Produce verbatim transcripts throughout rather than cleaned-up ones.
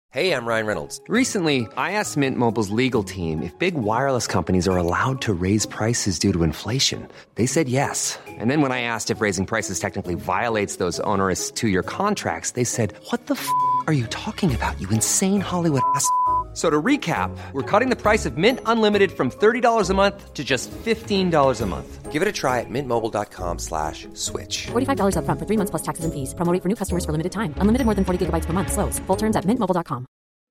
Hey, I'm Ryan Reynolds. Recently, I asked Mint Mobile's legal team if big wireless companies are allowed to raise prices due to inflation. They said yes. And then when I asked if raising prices technically violates those onerous two-year contracts, they said, what the f*** are you talking about, you insane Hollywood ass f- So to recap, we're cutting the price of Mint Unlimited from thirty dollars a month to just fifteen dollars a month. Give it a try at mintmobile.com slash switch. forty-five dollars up front for three months plus taxes and fees. Promo rate for new customers for limited time. Unlimited more than forty gigabytes per month. Slows full terms at mint mobile dot com.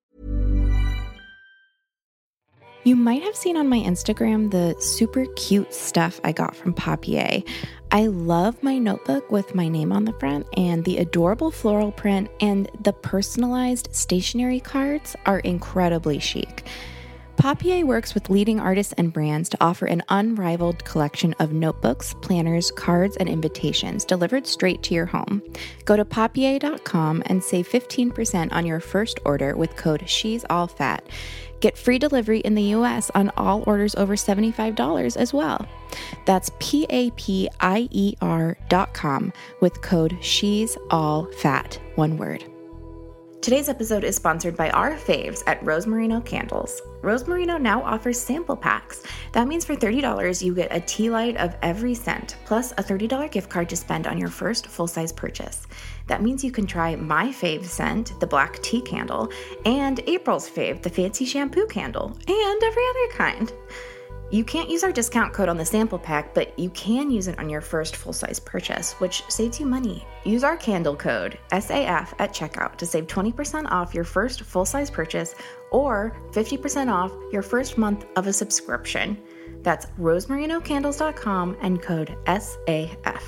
You might have seen on my Instagram the super cute stuff I got from Papier. I love my notebook with my name on the front, and the adorable floral print and the personalized stationery cards are incredibly chic. Papier works with leading artists and brands to offer an unrivaled collection of notebooks, planners, cards, and invitations delivered straight to your home. Go to papier dot com and save fifteen percent on your first order with code She's All Fat. Get free delivery in the U S on all orders over seventy-five dollars as well. That's P A P I E R dot com with code She's All Fat. One word. Today's episode is sponsored by our faves at Rose Merino Candles. Rose Merino now offers sample packs. That means for thirty dollars, you get a tea light of every scent, plus a thirty dollars gift card to spend on your first full-size purchase. That means you can try my fave scent, the black tea candle, and April's fave, the fancy shampoo candle, and every other kind. You can't use our discount code on the sample pack, but you can use it on your first full-size purchase, which saves you money. Use our candle code, S A F, at checkout to save twenty percent off your first full-size purchase or fifty percent off your first month of a subscription. That's rose merino candles dot com and code S A F.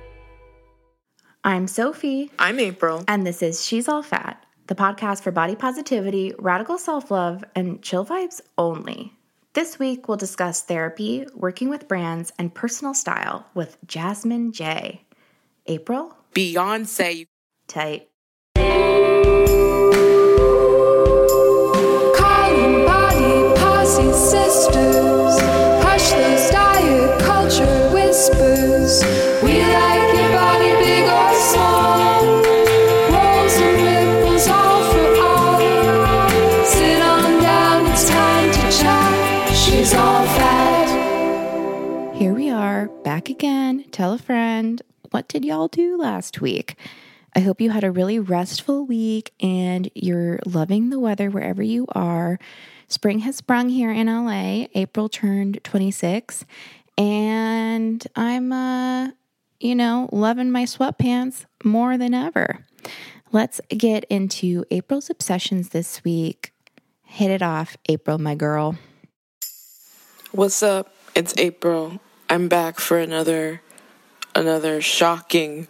I'm Sophie. I'm April. And this is She's All Fat, the podcast for body positivity, radical self-love, and chill vibes only. This week, we'll discuss therapy, working with brands, and personal style with Jasmine J. April? Beyonce. Tight. Calling body posse sisters. Hush those diet culture whispers. We like your body big or small. Rolls and ripples all for all. Sit on down, it's time to chat. She's all fat. Here we are, back again. Tell a friend. What did y'all do last week? I hope you had a really restful week and you're loving the weather wherever you are. Spring has sprung here in L A. April turned twenty-six. And I'm, uh, you know, loving my sweatpants more than ever. Let's get into April's obsessions this week. Hit it off, April, my girl. What's up? It's April. I'm back for another another shocking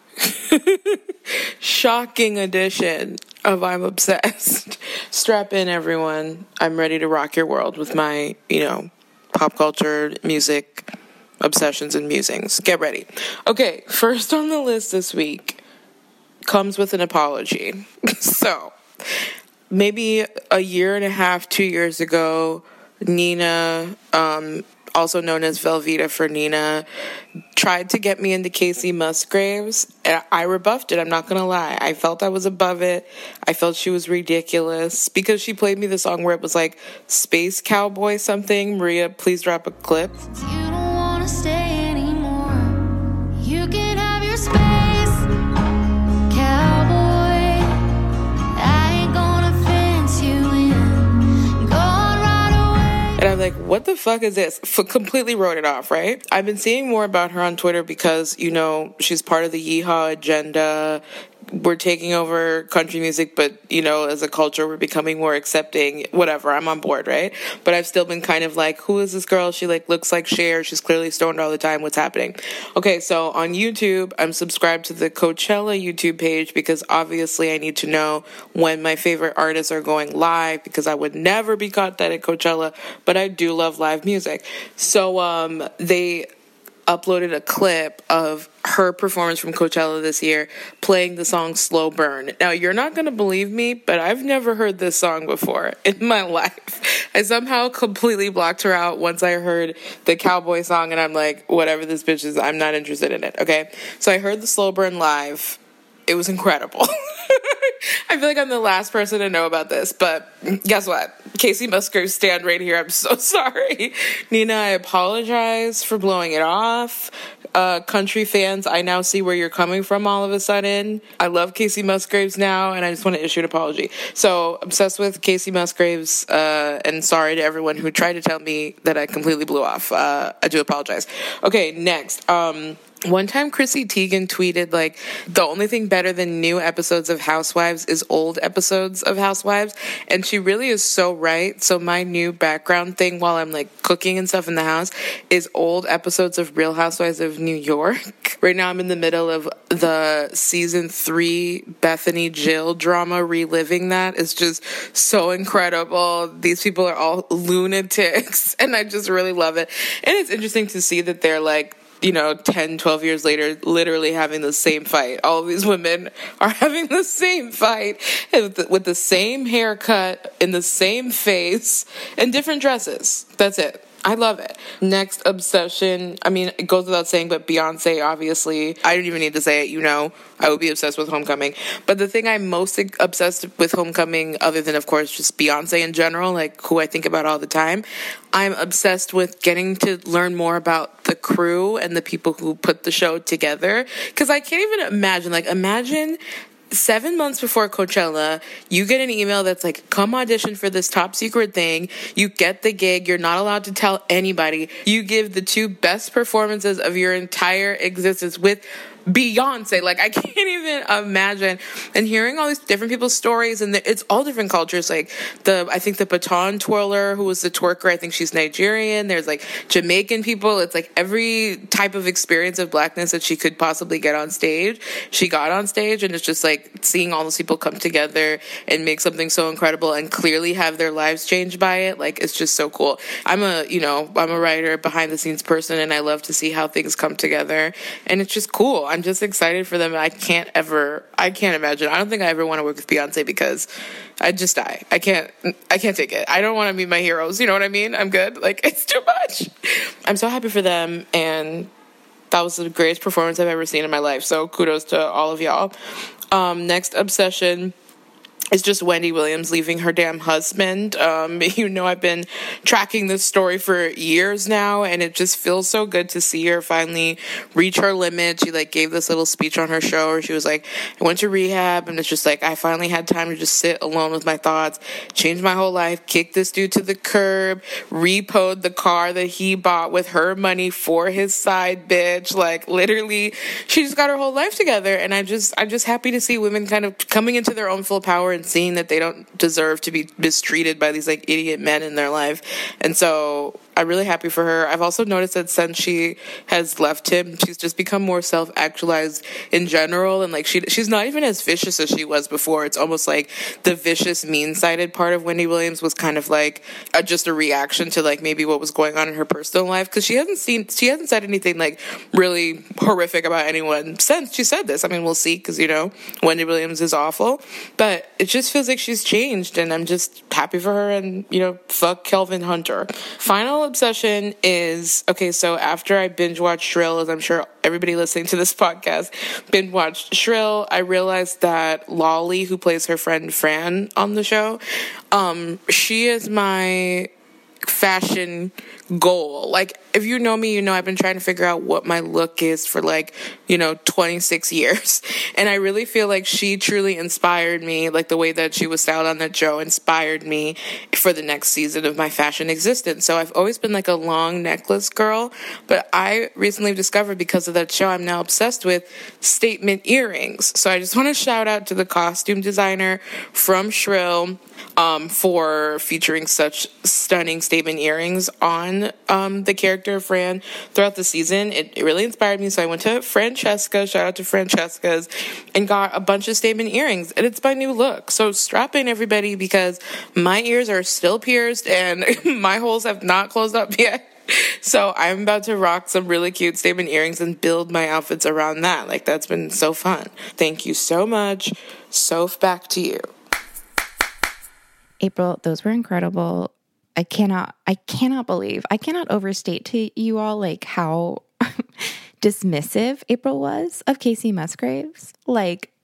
shocking edition of I'm Obsessed. Strap in, everyone. I'm ready to rock your world with my, you know, pop culture, music, obsessions, and musings. Get ready. Okay, first on the list this week comes with an apology. So, maybe a year and a half, two years ago, Nina, um, also known as Velveeta for Nina, tried to get me into Kacey Musgraves, and I rebuffed it. I'm not going to lie. I felt I was above it. I felt she was ridiculous because she played me the song where it was like Space Cowboy something. Maria, please drop a clip. You don't want to stay anymore. You can have your space, cowboy. I ain't gonna fence you in. Go on right away. And I'm like, what the fuck is this? F- completely wrote it off, right? I've been seeing more about her on Twitter because, you know, she's part of the Yeehaw agenda. We're taking over country music, but, you know, as a culture, we're becoming more accepting. Whatever, I'm on board, right? But I've still been kind of like, who is this girl? She, like, looks like Cher. She's clearly stoned all the time. What's happening? Okay, so on YouTube, I'm subscribed to the Coachella YouTube page because obviously I need to know when my favorite artists are going live because I would never be caught that at Coachella, but I do love live music. So um, they uploaded a clip of her performance from Coachella this year playing the song Slow Burn. Now, you're not going to believe me, but I've never heard this song before in my life. I somehow completely blocked her out once I heard the cowboy song, and I'm like, whatever this bitch is, I'm not interested in it, okay? So I heard the Slow Burn live. It was incredible. I feel like I'm the last person to know about this, but guess what? Casey Musgraves stand right here. I'm so sorry. Nina, I apologize for blowing it off. Uh, country fans, I now see where you're coming from all of a sudden. I love Casey Musgraves now, and I just want to issue an apology. So, obsessed with Casey Musgraves, uh, and sorry to everyone who tried to tell me that I completely blew off. Uh, I do apologize. Okay, next. Um... One time Chrissy Teigen tweeted, like, the only thing better than new episodes of Housewives is old episodes of Housewives. And she really is so right. So my new background thing while I'm, like, cooking and stuff in the house is old episodes of Real Housewives of New York. Right now I'm in the middle of the season three Bethany Jill drama. Reliving that is just so incredible. These people are all lunatics. And I just really love it. And it's interesting to see that they're, like, you know, ten, twelve years later, literally having the same fight. All of these women are having the same fight with the, with the same haircut, in the same face, and different dresses. That's it. I love it. Next obsession, I mean, it goes without saying, but Beyonce, obviously. I don't even need to say it, you know. I would be obsessed with Homecoming. But the thing I'm most obsessed with Homecoming, other than, of course, just Beyonce in general, like, who I think about all the time, I'm obsessed with getting to learn more about the crew and the people who put the show together. Because I can't even imagine, like, imagine seven months before Coachella, you get an email that's like, come audition for this top secret thing. You get the gig. You're not allowed to tell anybody. You give the two best performances of your entire existence with Beyonce. Like, I can't even imagine. And hearing all these different people's stories, and the, it's all different cultures. Like, the I think the baton twirler, who was the twerker, I think she's Nigerian. There's, like, Jamaican people. It's, like, every type of experience of blackness that she could possibly get on stage, she got on stage. And it's just, like, seeing all those people come together and make something so incredible and clearly have their lives changed by it. Like, it's just so cool. I'm a, you know, I'm a writer, behind-the-scenes person, and I love to see how things come together. And it's just cool. I'm just excited for them. I can't ever, I can't imagine. I don't think I ever want to work with Beyonce because I'd just die. I can't, I can't take it. I don't want to meet my heroes. You know what I mean? I'm good. Like, it's too much. I'm so happy for them. And that was the greatest performance I've ever seen in my life. So kudos to all of y'all. Um, next obsession is just Wendy Williams leaving her damn husband. Um, you know, I've been tracking this story for years now, and it just feels so good to see her finally reach her limit. She, like, gave this little speech on her show where she was like, I went to rehab, and it's just like, I finally had time to just sit alone with my thoughts, change my whole life, kick this dude to the curb, repoed the car that he bought with her money for his side bitch. Like, literally, she just got her whole life together, and I just, I'm just happy to see women kind of coming into their own full power and seeing that they don't deserve to be mistreated by these, like, idiot men in their life. And so I'm really happy for her. I've also noticed that since she has left him, she's just become more self-actualized in general. And, like, she she's not even as vicious as she was before. It's almost like the vicious, mean-sided part of Wendy Williams was kind of like a, just a reaction to, like, maybe what was going on in her personal life. Because she hasn't seen, she hasn't said anything, like, really horrific about anyone since she said this. I mean, we'll see, because, you know, Wendy Williams is awful. But it just feels like she's changed, and I'm just happy for her. And, you know, fuck Kelvin Hunter. Final obsession is, okay, so after I binge watched Shrill, as I'm sure everybody listening to this podcast binge watched Shrill, I realized that Lolly, who plays her friend Fran on the show, um, she is my fashion goal. Like, if you know me, you know I've been trying to figure out what my look is for, like, you know, twenty-six years. And I really feel like she truly inspired me, like the way that she was styled on that show inspired me for the next season of my fashion existence. So I've always been like a long necklace girl, but I recently discovered, because of that show, I'm now obsessed with statement earrings. So I just want to shout out to the costume designer from Shrill um, for featuring such stunning statement earrings on um, the character of Fran throughout the season. It, it really inspired me, so I went to Francesca, shout out to Francesca's, and got a bunch of statement earrings, and it's my new look. So strap in, everybody, because my ears are still pierced and my holes have not closed up yet. So I'm about to rock some really cute statement earrings and build my outfits around that. Like, that's been so fun. Thank you so much. Soph, back to you. April, those were incredible. I cannot, I cannot believe, I cannot overstate to you all, like, how dismissive April was of Casey Musgraves. Like,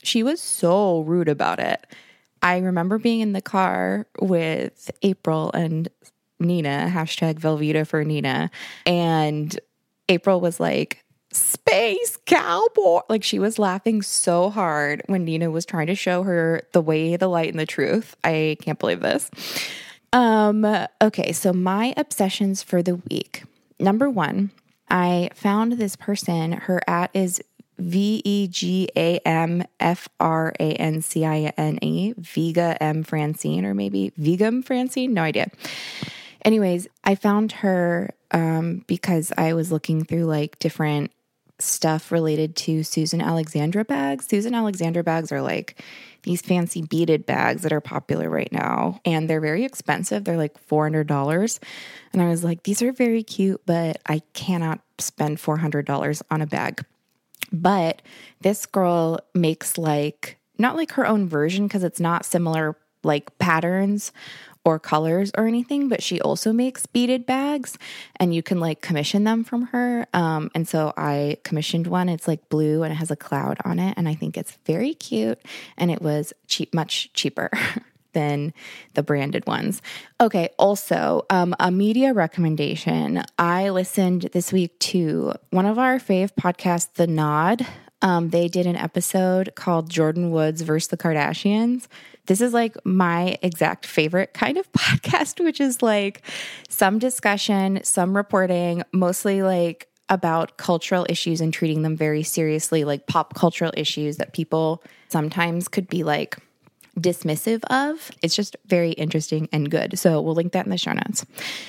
She was so rude about it. I remember being in the car with April and Nina, hashtag Velveeta for Nina, and April was like, space cowboy. Like, she was laughing so hard when Nina was trying to show her the way, the light, and the truth. I can't believe this. Um, okay, so my obsessions for the week. Number one, I found this person. Her at is V E G A M F R A N C I N E, Vega M Francine, or maybe Vegam Francine, no idea. Anyways, I found her um, because I was looking through like different stuff related to Susan Alexandra bags. Susan Alexandra bags are like these fancy beaded bags that are popular right now, and they're very expensive. They're like four hundred dollars. And I was like, these are very cute, but I cannot spend four hundred dollars on a bag. But this girl makes like, not like her own version because it's not similar like patterns or colors or anything, but she also makes beaded bags and you can like commission them from her. Um, and so I commissioned one. It's like blue and it has a cloud on it. And I think it's very cute. And it was cheap, much cheaper than the branded ones. Okay. Also, um, a media recommendation. I listened this week to one of our fave podcasts, The Nod. Um, they did an episode called Jordan Woods versus the Kardashians. This is like my exact favorite kind of podcast, which is like some discussion, some reporting, mostly like about cultural issues and treating them very seriously, like pop cultural issues that people sometimes could be like dismissive of. It's just very interesting and good. So we'll link that in the show notes.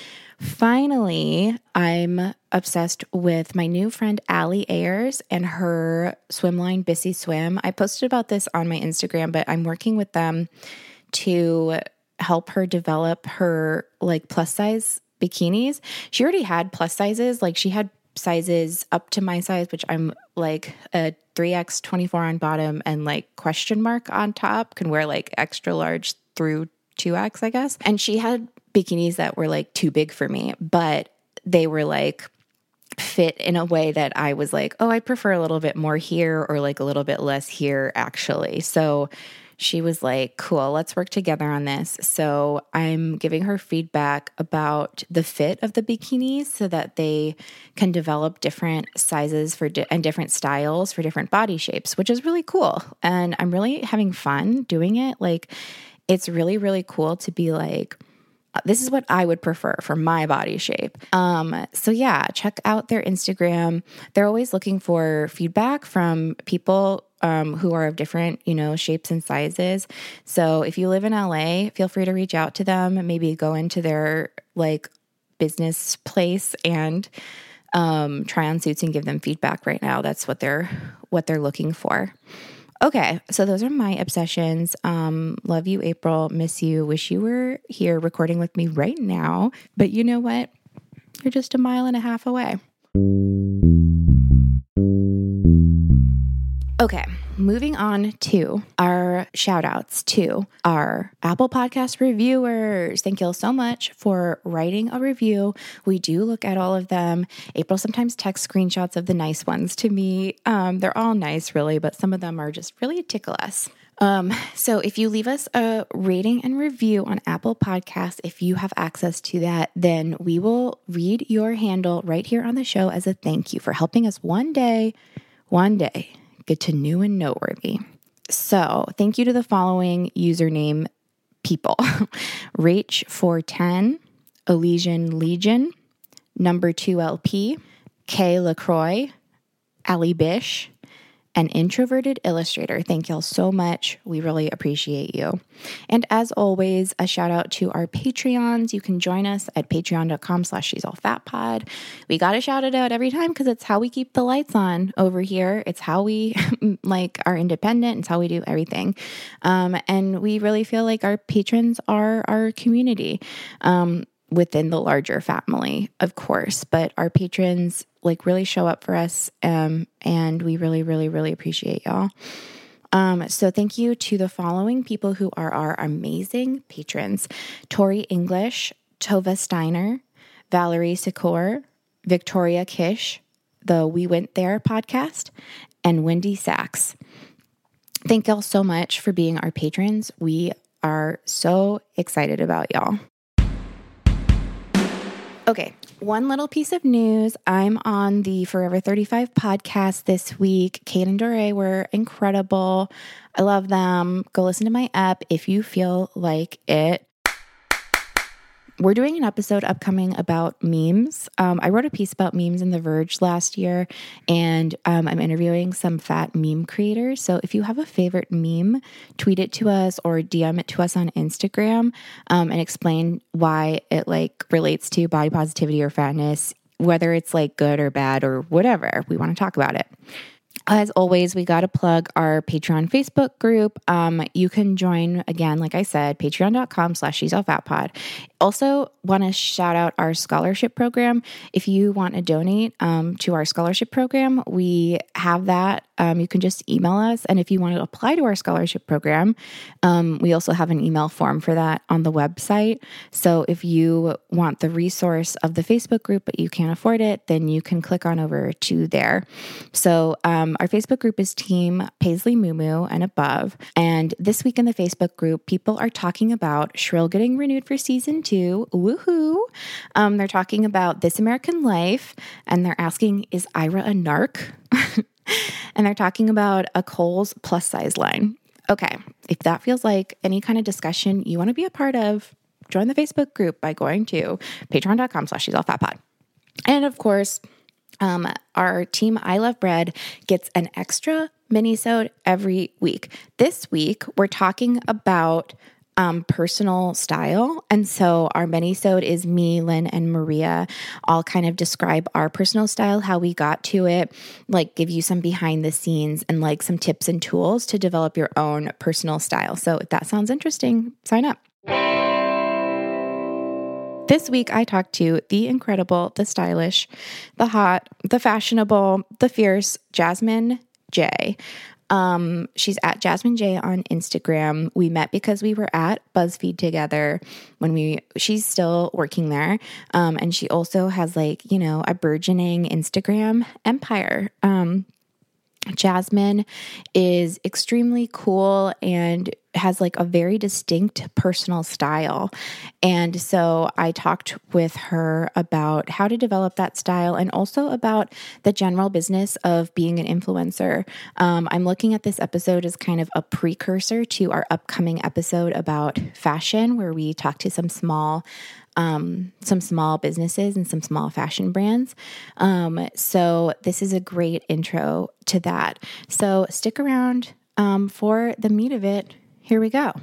Finally, I'm obsessed with my new friend, Allie Ayers, and her swim line, Bissy Swim. I posted about this on my Instagram, but I'm working with them to help her develop her like plus size bikinis. She already had plus sizes. Like she had sizes up to my size, which I'm like a three X twenty-four on bottom and like question mark on top, can wear like extra large through two X, I guess. And she had bikinis that were like too big for me, but they were like fit in a way that I was like, oh, I prefer a little bit more here or like a little bit less here actually. So she was like, cool, let's work together on this. So I'm giving her feedback about the fit of the bikinis so that they can develop different sizes for di- and different styles for different body shapes, which is really cool. And I'm really having fun doing it. Like, it's really, really cool to be like, this is what I would prefer for my body shape. Um, so yeah, check out their Instagram. They're always looking for feedback from people um, who are of different, you know, shapes and sizes. So if you live in L A, feel free to reach out to them, maybe go into their like business place and um, try on suits and give them feedback right now. That's what they're, what they're looking for. Okay, so those are my obsessions. Um, love you, April. Miss you. Wish you were here recording with me right now. But you know what? You're just a mile and a half away. Okay, moving on to our shout outs to our Apple Podcast reviewers. Thank you all so much for writing a review. We do look at all of them. April sometimes texts screenshots of the nice ones to me. Um, they're all nice, really, but some of them are just really tickle us. Um, so if you leave us a rating and review on Apple Podcasts, if you have access to that, then we will read your handle right here on the show as a thank you for helping us one day, one day, get to new and noteworthy. So thank you to the following username people. Rach four ten, Elysian Legion, Number two L P, Kay LaCroix, Ali Bish, an Introverted Illustrator. Thank y'all so much. We really appreciate you. And as always, a shout out to our Patreons. You can join us at patreon.com slash she's all fat pod. We got to shout it out every time because it's how we keep the lights on over here. It's how we like are independent. It's how we do everything. Um, and we really feel like our patrons are our community. Um, within the larger family, of course, but our patrons like really show up for us. Um, and we really, really, really appreciate y'all. Um, so thank you to the following people who are our amazing patrons: Tori English, Tova Steiner, Valerie Sikor, Victoria Kish, the We Went There podcast, and Wendy Sachs. Thank y'all so much for being our patrons. We are so excited about y'all. Okay, one little piece of news. I'm on the Forever thirty-five podcast this week. Kate and Dore were incredible. I love them. Go listen to my ep if you feel like it. We're doing an episode upcoming about memes. Um, I wrote a piece about memes in The Verge last year, and um, I'm interviewing some fat meme creators. So if you have a favorite meme, tweet it to us or D M it to us on Instagram um, and explain why it like relates to body positivity or fatness, whether it's like good or bad or whatever. We want to talk about it. As always, we got to plug our Patreon Facebook group. Um, you can join, again, like I said, patreon.com slash she's all fat pod. Also want to shout out our scholarship program. If you want to donate um, to our scholarship program, we have that. Um, you can just email us. And if you want to apply to our scholarship program, um, we also have an email form for that on the website. So if you want the resource of the Facebook group, but you can't afford it, then you can click on over to there. So um, our Facebook group is Team Paisley Moo Moo and above. And this week in the Facebook group, people are talking about Shrill getting renewed for season two. Woohoo! Um, they're talking about This American Life, and they're asking, is Ira a narc? And they're talking about a Kohl's plus size line. Okay, if that feels like any kind of discussion you want to be a part of, join the Facebook group by going to patreon.com slash she's all fat pod. And of course, um, our team I Love Bread gets an extra mini-sode every week. This week, we're talking about Um, personal style. And so our mini-sode is me, Lynn, and Maria all kind of describe our personal style, how we got to it, like give you some behind the scenes and like some tips and tools to develop your own personal style. So if that sounds interesting, sign up. This week, I talked to the incredible, the stylish, the hot, the fashionable, the fierce Jasmine J. Um, she's at Jasmine J on Instagram. We met because we were at BuzzFeed together when we, she's still working there. Um, and she also has like, you know, a burgeoning Instagram empire. Um, Jasmine is extremely cool and has like a very distinct personal style. And so I talked with her about how to develop that style and also about the general business of being an influencer. Um, I'm looking at this episode as kind of a precursor to our upcoming episode about fashion, where we talk to some small Um, some small businesses and some small fashion brands. Um, so this is a great intro to that. So stick around um, for the meat of it. Here we go.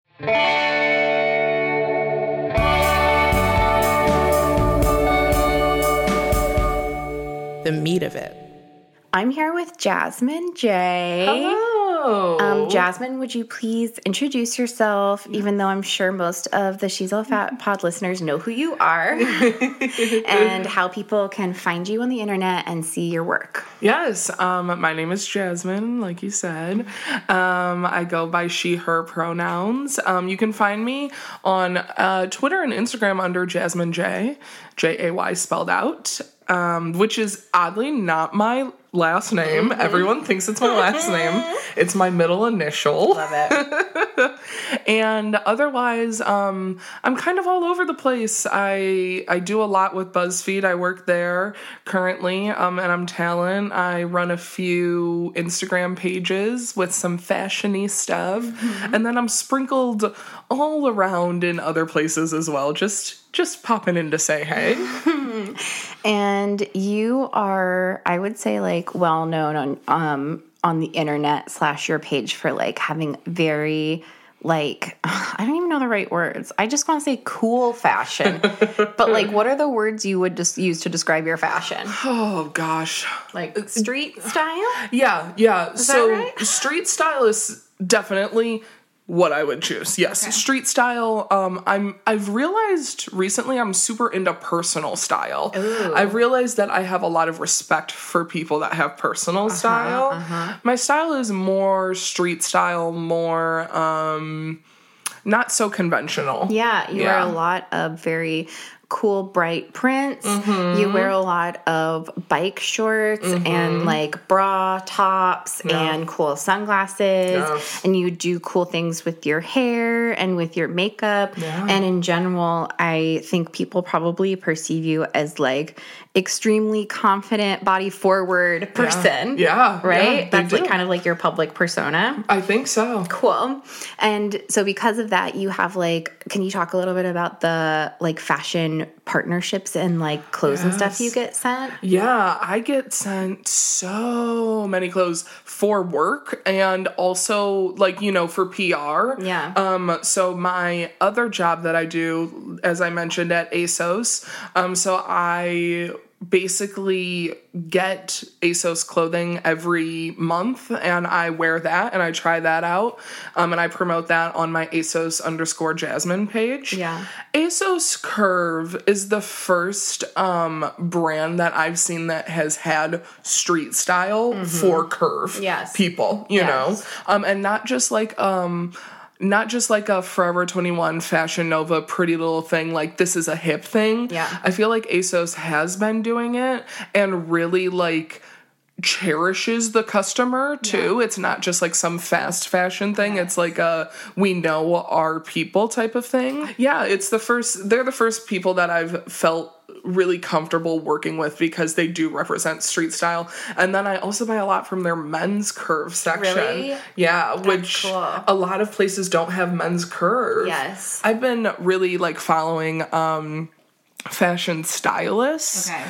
The meat of it. I'm here with Jasmine J. Hello. Um, Jasmine, would you please introduce yourself, even though I'm sure most of the She's All Fat pod listeners know who you are, and how people can find you on the internet and see your work. Yes, um, my name is Jasmine, like you said. Um, I go by she, her pronouns. Um, you can find me on uh, Twitter and Instagram under Jasmine J, J A Y spelled out, um, which is oddly not my last name. Mm-hmm. Everyone thinks it's my last name. It's my middle initial. Love it. And otherwise, um, I'm kind of all over the place. I I do a lot with BuzzFeed. I work there currently, um, and I'm talent. I run a few Instagram pages with some fashion-y stuff, mm-hmm. and then I'm sprinkled all around in other places as well. Just just popping in to say hey. And you are, I would say, like well known on um on the internet slash your page for like having very like I don't even know the right words. I just want to say cool fashion. But like, what are the words you would just use to describe your fashion? Oh gosh, like street style? Yeah, yeah. Is so that right? Street style is definitely what I would choose. Yes, okay. Street style. Um, I'm. I've realized recently I'm super into personal style. Ooh. I've realized that I have a lot of respect for people that have personal uh-huh, style. Uh-huh. My style is more street style, more um, not so conventional. Yeah, you yeah. wear a lot of very cool bright prints. Mm-hmm. You wear a lot of bike shorts mm-hmm. and like bra tops yeah. and cool sunglasses. Yes. And you do cool things with your hair and with your makeup. Yeah. And in general, I think people probably perceive you as like extremely confident, body forward person. Yeah. yeah right? Yeah, That's like kind of like your public persona. I think so. Cool. And so because of that, you have like, can you talk a little bit about the like fashion partnerships and like clothes yes. and stuff you get sent? Yeah, I get sent so many clothes for work and also like, you know, for P R. Yeah. Um, so my other job that I do, as I mentioned at ASOS, um, so I basically get ASOS clothing every month and I wear that and I try that out. Um, and I promote that on my ASOS underscore Jasmine page. Yeah. ASOS Curve is the first um, brand that I've seen that has had street style mm-hmm. for curve yes. people, you yes. know? Um, and not just like, um, Not just like a Forever twenty-one Fashion Nova pretty little thing, like this is a hip thing. Yeah. I feel like ASOS has been doing it and really like cherishes the customer too. Yeah. It's not just like some fast fashion thing. Yes. It's like a we know our people type of thing. Yeah, it's the first they're the first people that I've felt really comfortable working with because they do represent street style. And then I also buy a lot from their men's curve section. Really? Yeah, That's which cool. A lot of places don't have men's curve. Yes. I've been really like following um fashion stylists okay.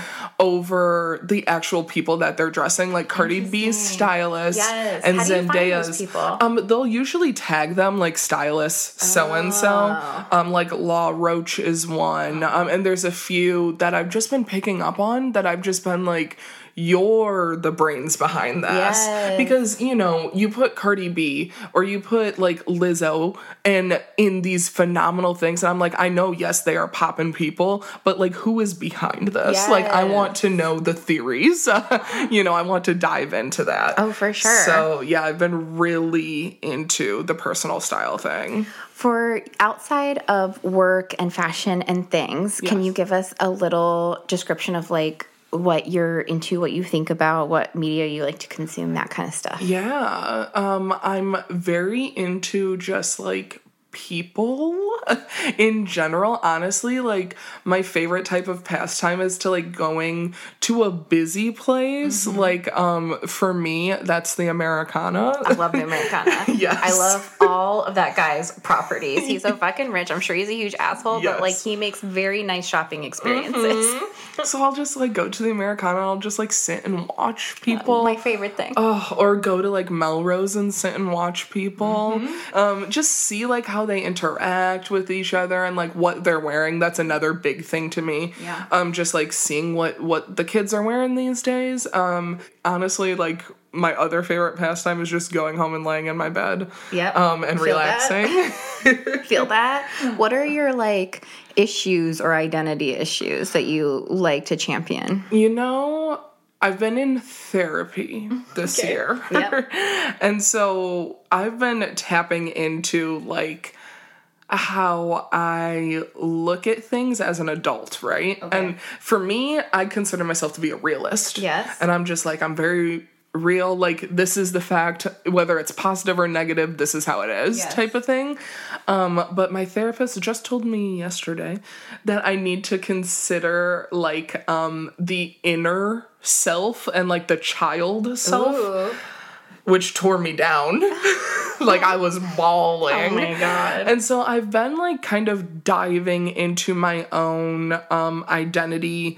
over the actual people that they're dressing, like Cardi B's stylist yes. and How do you find Zendaya's those people? Um they'll usually tag them like stylist so and so. Um like Law Roach is one. Um and there's a few that I've just been picking up on that I've just been like, you're the brains behind this. Yes. Because, you know, you put Cardi B or you put like Lizzo and in these phenomenal things. And I'm like, I know, yes, they are poppin' people, but like who is behind this? Yes. Like I want to know the theories. You know, I want to dive into that. Oh, for sure. So yeah, I've been really into the personal style thing. For outside of work and fashion and things, yes. can you give us a little description of like what you're into, what you think about, what media you like to consume, that kind of stuff? Yeah. Um, I'm very into just like people in general. Honestly, like my favorite type of pastime is to like going to a busy place. Mm-hmm. Like um for me, that's the Americana. I love the Americana. Yes. I love all of that guy's properties. He's so fucking rich. I'm sure he's a huge asshole, yes. but like he makes very nice shopping experiences. Mm-hmm. So I'll just like go to the Americana. I'll just like sit and watch people. My favorite thing. Oh, or go to like Melrose and sit and watch people. Mm-hmm. Um, just see like how they interact with each other and like what they're wearing. That's another big thing to me. Yeah. Um, just like seeing what what the kids are wearing these days. Um, honestly, like my other favorite pastime is just going home and laying in my bed. Yep. Um, and Feel relaxing. That? Feel that? What are your like issues or identity issues that you like to champion? You know, I've been in therapy this okay. year. Yep. And so I've been tapping into like how I look at things as an adult, right? Okay. And for me, I consider myself to be a realist. Yes. And I'm just like, I'm very real, like this is the fact, whether it's positive or negative, this is how it is, yes. type of thing. Um, but my therapist just told me yesterday that I need to consider like um, the inner self and like the child self. Ooh. Which tore me down. Like I was bawling. Oh my God. And so I've been like kind of diving into my own um, identity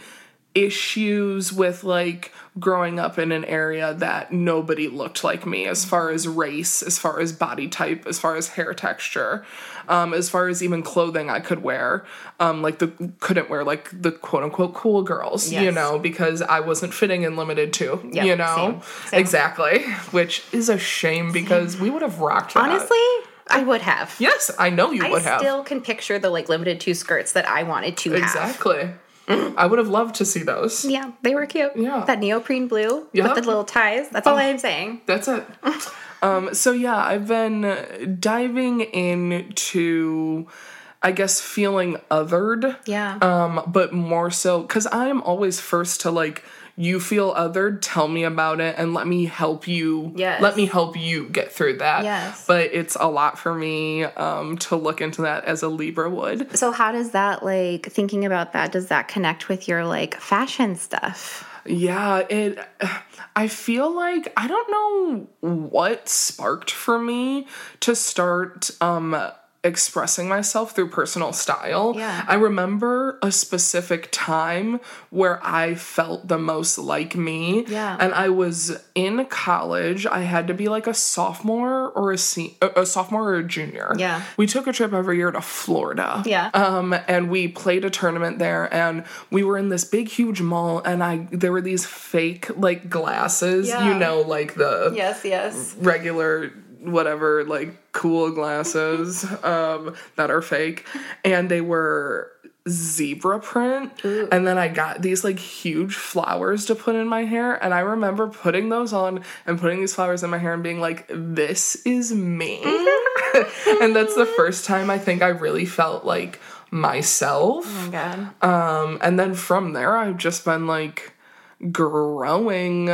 issues with like growing up in an area that nobody looked like me as far as race, as far as body type, as far as hair texture, um, as far as even clothing I could wear. Um, like the couldn't wear like the quote unquote cool girls, yes. you know, because I wasn't fitting in Limited too, yep, you know? Same, same. Exactly. Which is a shame because same. we would have rocked that. Honestly, I would have. Yes, I know you I would have. I still can picture the like Limited two skirts that I wanted to exactly. have. Exactly. I would have loved to see those. Yeah, they were cute. Yeah. That neoprene blue yeah. with the little ties. That's all oh, I'm saying. That's it. um, so yeah, I've been diving into I guess, feeling othered. Yeah. Um, but more so, because I am always first to, like, you feel othered, tell me about it, and let me help you. Yes. Let me help you get through that. Yes. But it's a lot for me um, to look into that as a Libra would. So how does that, like, thinking about that, does that connect with your, like, fashion stuff? Yeah, it, I feel like, I don't know what sparked for me to start, um, expressing myself through personal style. Yeah. I remember a specific time where I felt the most like me. Yeah. And I was in college. I had to be like a sophomore or a se- a sophomore or a junior. Yeah. We took a trip every year to Florida. Yeah. Um, and we played a tournament there, and we were in this big, huge mall, and I there were these fake like glasses, Yeah. you know, like the Yes, yes. regular whatever, like cool glasses um, that are fake, and they were zebra print. Ooh. And then I got these like huge flowers to put in my hair, and I remember putting those on and putting these flowers in my hair and being like, this is me. And that's the first time I think I really felt like myself. Oh my God. Um, and then from there I've just been like growing.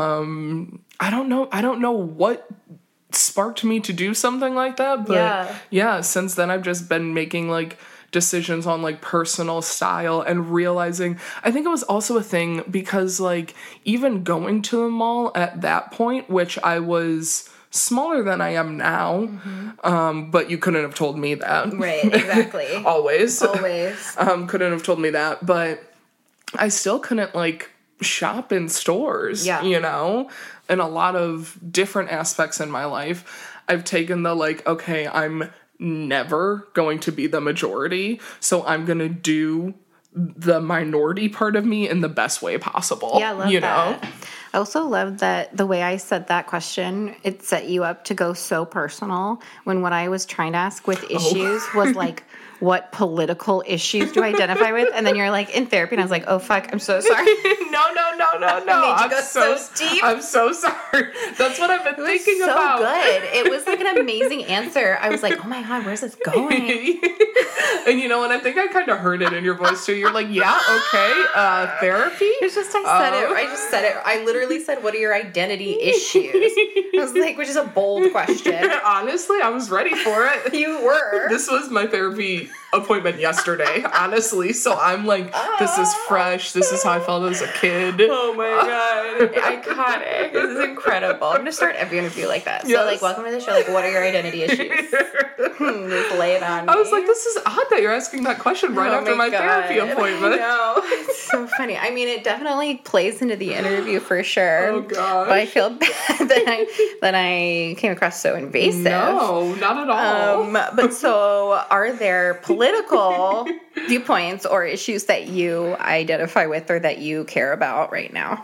um I don't know I don't know what sparked me to do something like that, but Yeah. yeah, since then I've just been making like decisions on like personal style and realizing, I think it was also a thing because like even going to the mall at that point, which I was smaller than I am now, mm-hmm. um, but you couldn't have told me that. Right, exactly. Always. Always. um, couldn't have told me that, but I still couldn't like shop in stores, yeah. you know? In a lot of different aspects in my life, I've taken the like, okay, I'm never going to be the majority, so I'm going to do the minority part of me in the best way possible. Yeah, I love you that. know? I also love that the way I said that question, it set you up to go so personal when what I was trying to ask with issues oh. was like, what political issues do I identify with? And then you're like, in therapy, and I was like, oh, fuck, I'm so sorry. no, no, no, no, no. I made you I'm go so, so deep. I'm so sorry. That's what I've been it thinking was so about. good. It was like an amazing answer. I was like, oh my God, where's this going? And you know, and I think I kind of heard it in your voice too. You're like, yeah, okay, uh, therapy? It's just, I said um, it. I just said it. I literally said, what are your identity issues? I was like, which is a bold question. Honestly, I was ready for it. You were. This was my therapy appointment yesterday, honestly. So I'm like, this is fresh. This is how I felt as a kid. Oh my God. Iconic. This is incredible. I'm going to start every interview like that. So, yes. like, welcome to the show. Like, what are your identity issues? hmm, just lay it on me. I was like, this is odd that you're asking that question right oh after my, my therapy appointment. No, it's so funny. I mean, it definitely plays into the interview for sure. Oh, God. But I feel bad that I, that I came across so invasive. No, not at all. Um, but so, are there political viewpoints or issues that you identify with or that you care about right now?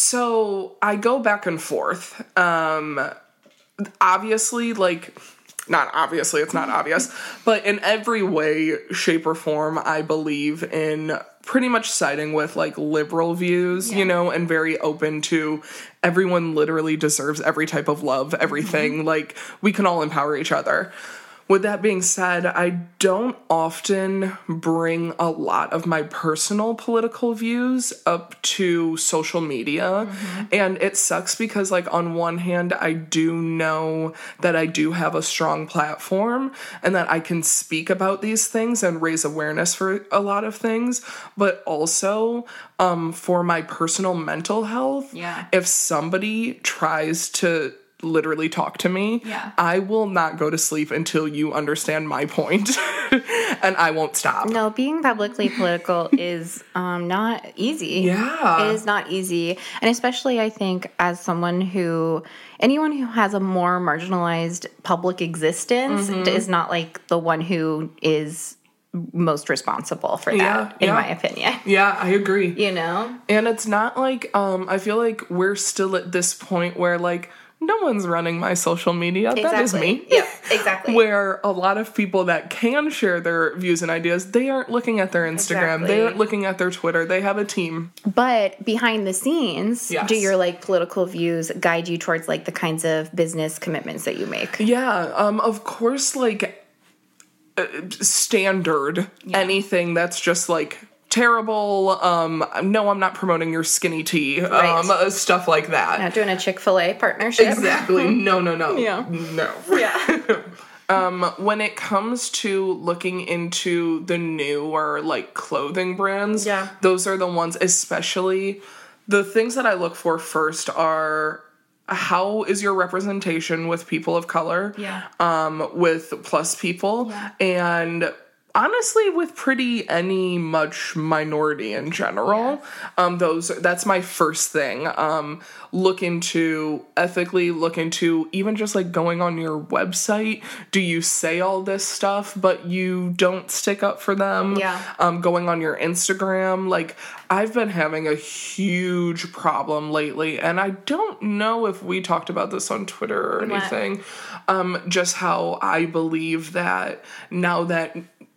So I go back and forth. Um, obviously, like, not obviously, it's not obvious, but in every way, shape, or form, I believe in pretty much siding with, like, liberal views, yeah. you know, and very open to everyone literally deserves every type of love, everything. Mm-hmm. Like, we can all empower each other. With that being said, I don't often bring a lot of my personal political views up to social media. Mm-hmm. And it sucks because, like, on one hand, I do know that I do have a strong platform and that I can speak about these things and raise awareness for a lot of things. But also, um, for my personal mental health, yeah. if somebody tries to literally talk to me, yeah. I will not go to sleep until you understand my point. And I won't stop. No, being publicly political is um, not easy. Yeah. It is not easy. And especially, I think, as someone who, anyone who has a more marginalized public existence mm-hmm. is not like the one who is most responsible for that, yeah, in yeah. my opinion. Yeah, I agree. You know? And it's not like, um, I feel like we're still at this point where, like, no one's running my social media. Exactly. That is me. Yeah, exactly. Where a lot of people that can share their views and ideas, they aren't looking at their Instagram. Exactly. They aren't looking at their Twitter. They have a team. But behind the scenes, yes. do your, like, political views guide you towards, like, the kinds of business commitments that you make? Yeah. Um, of course, like, uh, standard. Yeah. Anything that's just like terrible. Um, no, I'm not promoting your skinny tea. Right. Um, uh, stuff like that. Not doing a Chick-fil-A partnership. Exactly. No, no, no. Yeah. No. Yeah. um, when it comes to looking into the newer like clothing brands, yeah. those are the ones, especially the things that I look for first are how is your representation with people of color? Yeah. Um, with plus people. Yeah. And honestly, with pretty any much minority in general, yeah. um, those that's my first thing. Um, look into ethically, look into even just like going on your website. Do you say all this stuff, but you don't stick up for them? Yeah. Um, going on your Instagram, like I've been having a huge problem lately, and I don't know if we talked about this on Twitter or anything. Um, just how I believe that now that.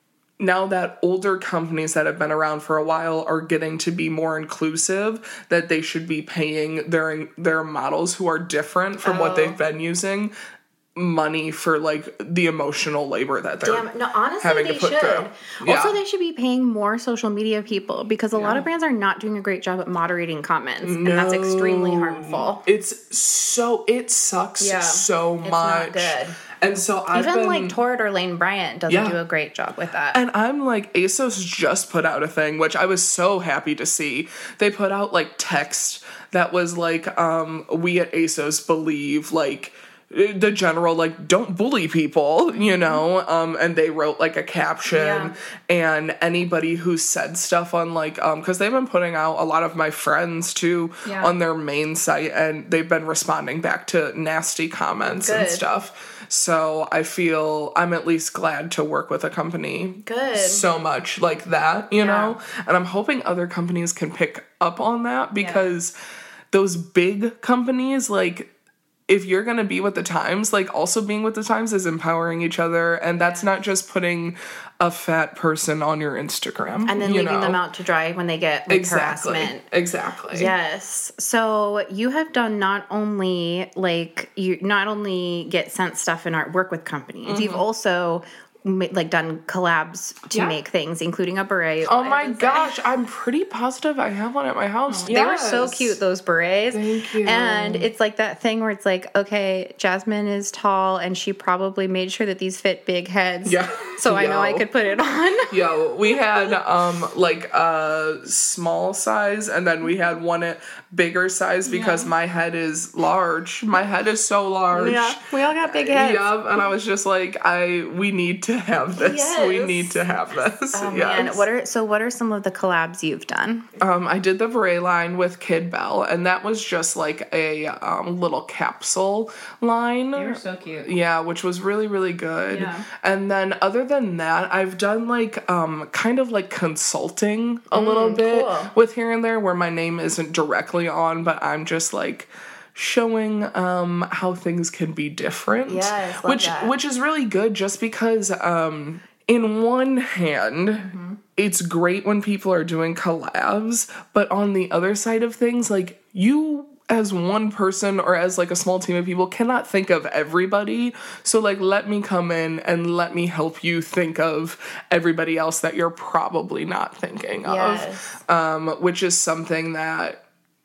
Now that older companies that have been around for a while are getting to be more inclusive, that they should be paying their their models who are different from oh. what they've been using money for like the emotional labor that they're Damn, no, honestly, having they to put should. through. Yeah. Also, they should be paying more social media people because a yeah. lot of brands are not doing a great job at moderating comments, no. and that's extremely harmful. It's so it sucks yeah. so it's much. Not good. And so I've Even been, like Torrid or Lane Bryant doesn't yeah. do a great job with that. And I'm like, ASOS just put out a thing, which I was so happy to see. They put out like text that was like, um, we at ASOS believe like the general, like, don't bully people, you know, um, and they wrote like a caption yeah. and anybody who said stuff on like, um, cause they've been putting out a lot of my friends too yeah. on their main site, and they've been responding back to nasty comments Good. and stuff. So I feel I'm at least glad to work with a company Good. so much like that, you yeah. know, and I'm hoping other companies can pick up on that because yeah. those big companies, like, if you're going to be with the times, like also being with the times is empowering each other. And that's not just putting a fat person on your Instagram. And then you leaving know? them out to dry when they get like, exactly. harassment. Exactly. Yes. So you have done not only like, you not only get sent stuff in art work with companies, mm-hmm. you've also like done collabs to yeah. make things, including a beret. Oh my gosh, I'm pretty positive I have one at my house. Oh, yes. They were so cute, those berets. Thank you. And it's like that thing where it's like, okay, Jasmine is tall and she probably made sure that these fit big heads. Yeah. So Yo. I know I could put it on. Yo, we had um like a small size, and then we had one at bigger size because yeah. my head is large. My head is so large. Yeah, we all got big heads. Yeah, and I was just like, I we need to have this. Yes. We need to have this. Oh yes. man, what are so? What are some of the collabs you've done? Um, I did the beret line with Kid Bell, and that was just like a um, little capsule line. They were so cute. Yeah, which was really really good. Yeah. And then other than that, I've done like um kind of like consulting a mm, little bit cool. with here and there where my name isn't directly on, but I'm just like showing um how things can be different. Yes, love which that. which is really good just because um in one hand mm-hmm. it's great when people are doing collabs, but on the other side of things, like you as one person or as like a small team of people cannot think of everybody. So like let me come in and let me help you think of everybody else that you're probably not thinking yes. of. Um which is something that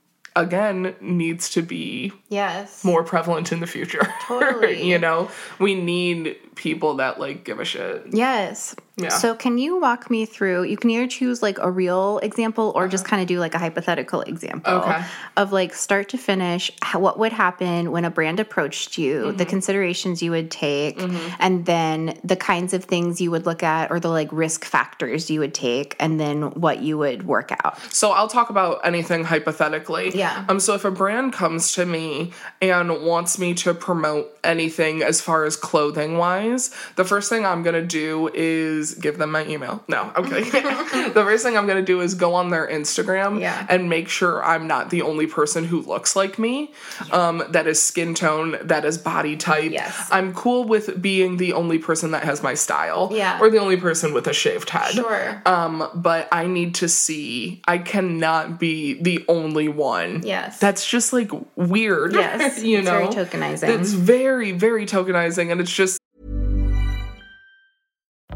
again needs to be yes more prevalent in the future. Totally. You know, we need people that like give a shit. Yes. Yeah. So can you walk me through, you can either choose like a real example or uh-huh. just kind of do like a hypothetical example okay. of like start to finish, how, what would happen when a brand approached you, mm-hmm. the considerations you would take, mm-hmm. and then the kinds of things you would look at or the like risk factors you would take, and then what you would work out. So I'll talk about anything hypothetically. Yeah. Um. So if a brand comes to me and wants me to promote anything as far as clothing wise, the first thing I'm going to do is give them my email. No, okay. The first thing I'm going to do is go on their Instagram yeah. and make sure I'm not the only person who looks like me, um, that is skin tone, that is body type. Yes. I'm cool with being the only person that has my style yeah. or the only person with a shaved head. Sure. Um, but I need to see, I cannot be the only one. Yes. That's just like weird. Yes. You it's know? very tokenizing. It's very, very tokenizing, and it's just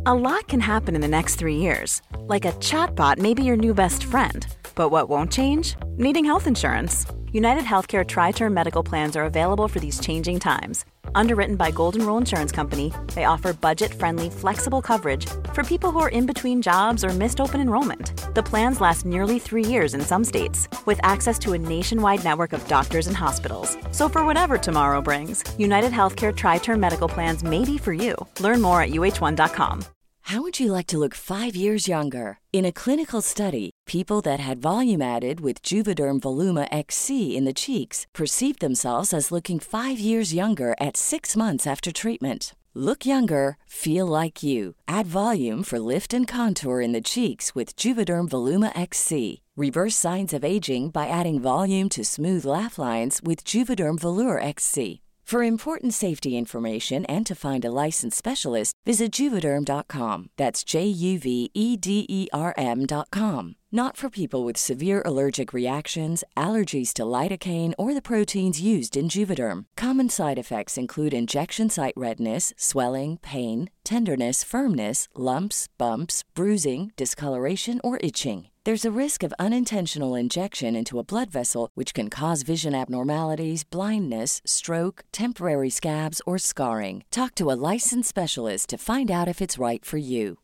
A lot can happen in the next three years. Like a chatbot may be your new best friend. But what won't change? Needing health insurance. United Healthcare Tri-Term Medical Plans are available for these changing times. Underwritten by Golden Rule Insurance Company, they offer budget-friendly, flexible coverage for people who are in between jobs or missed open enrollment. The plans last nearly three years in some states, with access to a nationwide network of doctors and hospitals. So for whatever tomorrow brings, United Healthcare Tri-Term Medical Plans may be for you. Learn more at U H one dot com. How would you like to look five years younger? In a clinical study, people that had volume added with Juvederm Voluma X C in the cheeks perceived themselves as looking five years younger at six months after treatment. Look younger, feel like you. Add volume for lift and contour in the cheeks with Juvederm Voluma X C. Reverse signs of aging by adding volume to smooth laugh lines with Juvederm Volure X C. For important safety information and to find a licensed specialist, visit Juvederm dot com. That's J U V E D E R M dot com. Not for people with severe allergic reactions, allergies to lidocaine, or the proteins used in Juvederm. Common side effects include injection site redness, swelling, pain, tenderness, firmness, lumps, bumps, bruising, discoloration, or itching. There's a risk of unintentional injection into a blood vessel, which can cause vision abnormalities, blindness, stroke, temporary scabs, or scarring. Talk to a licensed specialist to find out if it's right for you.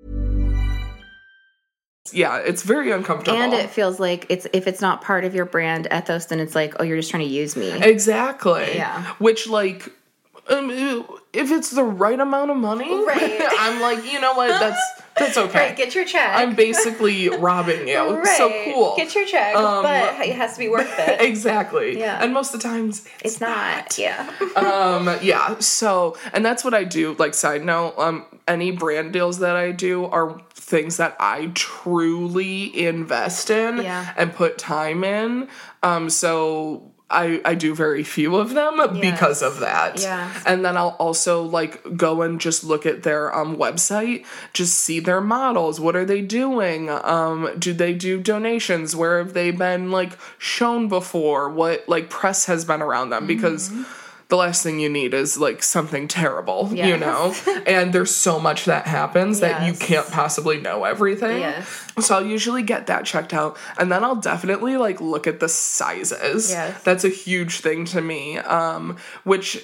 Yeah, it's very uncomfortable. And it feels like it's if it's not part of your brand ethos, then it's like, oh, you're just trying to use me. Exactly. Yeah. Which, like, um, if it's the right amount of money, right. I'm like, you know what, that's that's okay. Right, get your check. I'm basically robbing you. Right. So cool. Get your check, um, but it has to be worth it. Exactly. Yeah. And most of the times, it's, it's not. not. Yeah. um. Yeah. So, and that's what I do. Like, side note, um, any brand deals that I do are things that I truly invest in yeah. and put time in. Um. So. I, I do very few of them yes. because of that. Yes. And then I'll also like go and just look at their um website, just see their models. What are they doing? Um, do they do donations? Where have they been like shown before? What like press has been around them? Mm-hmm. Because the last thing you need is like something terrible, yes. you know? And there's so much that happens yes. that you can't possibly know everything. Yes. So I'll usually get that checked out. And then I'll definitely like look at the sizes. Yes. That's a huge thing to me. Um, which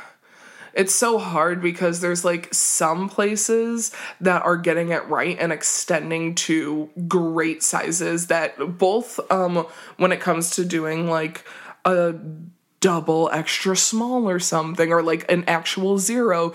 it's so hard because there's like some places that are getting it right and extending to great sizes that both um, when it comes to doing like a double extra small or something, or like an actual zero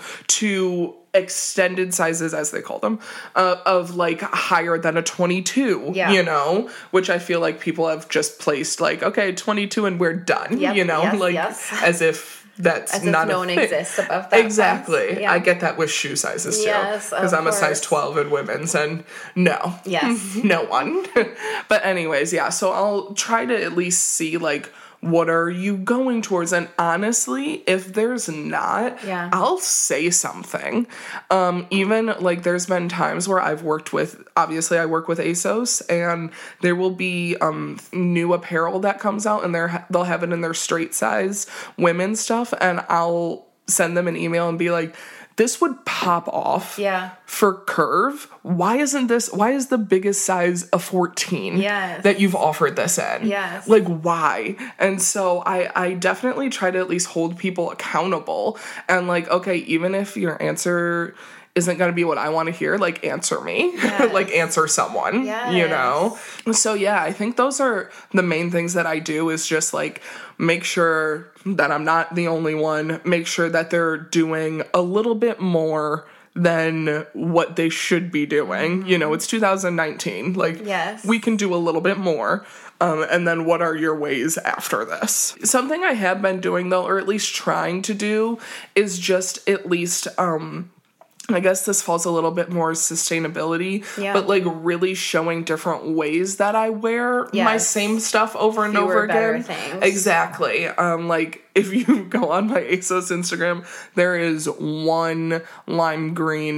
to extended sizes, as they call them, uh, of like higher than a twenty-two, yeah. you know, which I feel like people have just placed like, okay, twenty-two and we're done, yep, you know, yes, like yes. as if that's as not if no a one thing. exists above that. Exactly. Yeah. I get that with shoe sizes too. Yes, because I'm course. a size twelve in women's and no. Yes. No one. But anyways, yeah, so I'll try to at least see like what are you going towards? And honestly, if there's not, yeah. I'll say something. Um, even like there's been times where I've worked with, obviously I work with ASOS, and there will be um, new apparel that comes out, and they're, they'll have it in their straight size women's stuff, and I'll send them an email and be like, this would pop off yeah. for Curve. Why isn't this, why is the biggest size a fourteen yes. that you've offered this in? Yes. Like, why? And so I, I definitely try to at least hold people accountable. And like, okay, even if your answer isn't going to be what I want to hear, like, answer me. Yes. Like, answer someone, yes. you know? So, yeah, I think those are the main things that I do is just, like, make sure that I'm not the only one. Make sure that they're doing a little bit more than what they should be doing. Mm-hmm. You know, it's two thousand nineteen. Like, yes. we can do a little bit more. Um, and then what are your ways after this? Something I have been doing, though, or at least trying to do, is just at least... um. I guess this falls a little bit more sustainability, yeah. but like really showing different ways that I wear yes. my same stuff over and Fewer, over better again. Things. Exactly. Um, like if you go on my ASOS Instagram, there is one lime green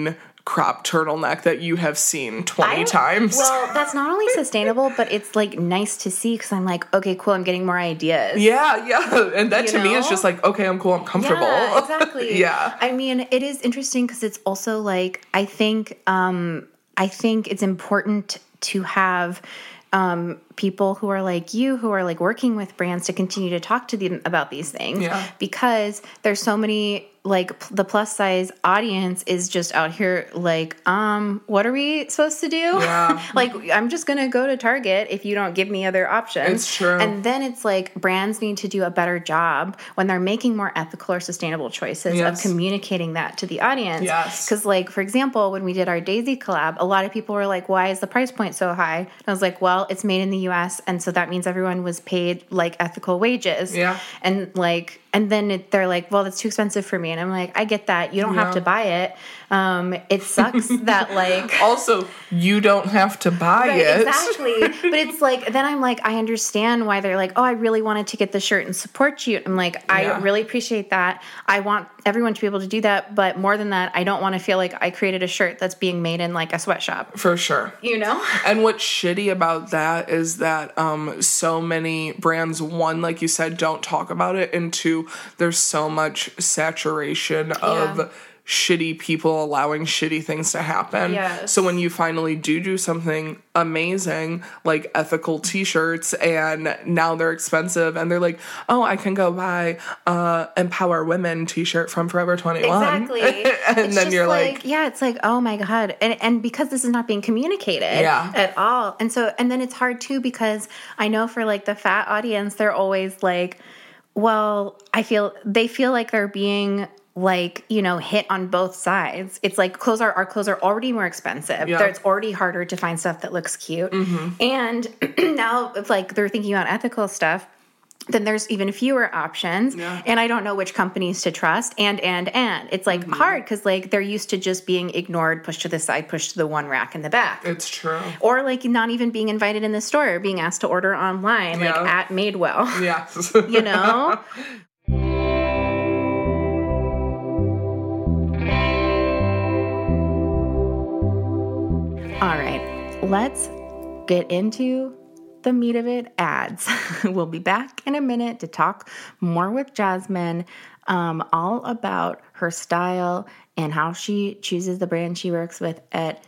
crop turtleneck that you have seen twenty I, times. Well, that's not only sustainable, but it's like nice to see because I'm like, okay, cool, I'm getting more ideas. Yeah, yeah. And that You to know? me is just like, okay, I'm cool, I'm comfortable. Yeah, exactly. Yeah. I mean, it is interesting because it's also like, I think, um, I think it's important to have um, people who are like you, who are like working with brands to continue to talk to them about these things. Yeah. Because there's so many, like p- the plus size audience is just out here like, um, what are we supposed to do? Yeah. Like, I'm just going to go to Target if you don't give me other options. It's true. And then it's like brands need to do a better job when they're making more ethical or sustainable choices Yes. of communicating that to the audience. Yes. Because like, for example, when we did our Daisy collab, a lot of people were like, why is the price point so high? And I was like, well, it's made in the U S, and so that means everyone was paid like ethical wages. Yeah. And like, and then it, they're like, well, that's too expensive for me. And I'm like, I get that. You don't Yeah. have to buy it. Um, it sucks that like... Also, you don't have to buy Right, it. exactly. But it's like, then I'm like, I understand why they're like, oh, I really wanted to get the shirt and support you. I'm like, I Yeah. really appreciate that. I want everyone to be able to do that. But more than that, I don't want to feel like I created a shirt that's being made in like a sweatshop. For sure. You know? And what's shitty about that is that um, so many brands, one, like you said, don't talk about it, and two, there's so much saturation of Yeah. shitty people allowing shitty things to happen. Yes. So when you finally do do something amazing, like ethical t-shirts, and now they're expensive, and they're like, oh, I can go buy a Empower Women t-shirt from Forever twenty-one. Exactly. and It's then just you're like, yeah, it's like, oh my God. And and because this is not being communicated Yeah. at all. And so, and then it's hard too, because I know for like the fat audience, they're always like, well, I feel, they feel like they're being like, you know, hit on both sides. It's like clothes are, our clothes are already more expensive. Yeah. There- It's already harder to find stuff that looks cute. Mm-hmm. And now it's like they're thinking about ethical stuff. Then there's even fewer options, Yeah. and I don't know which companies to trust, and, and, and. It's, like, Mm-hmm. hard, because, like, they're used to just being ignored, pushed to the side, pushed to the one rack in the back. it's true. Or, like, not even being invited in the store, being asked to order online, like, Yeah. at Madewell. Yeah. You know? All right, let's get into the meat of it, ads. We'll be back in a minute to talk more with Jasmine, um, all about her style and how she chooses the brand she works with, et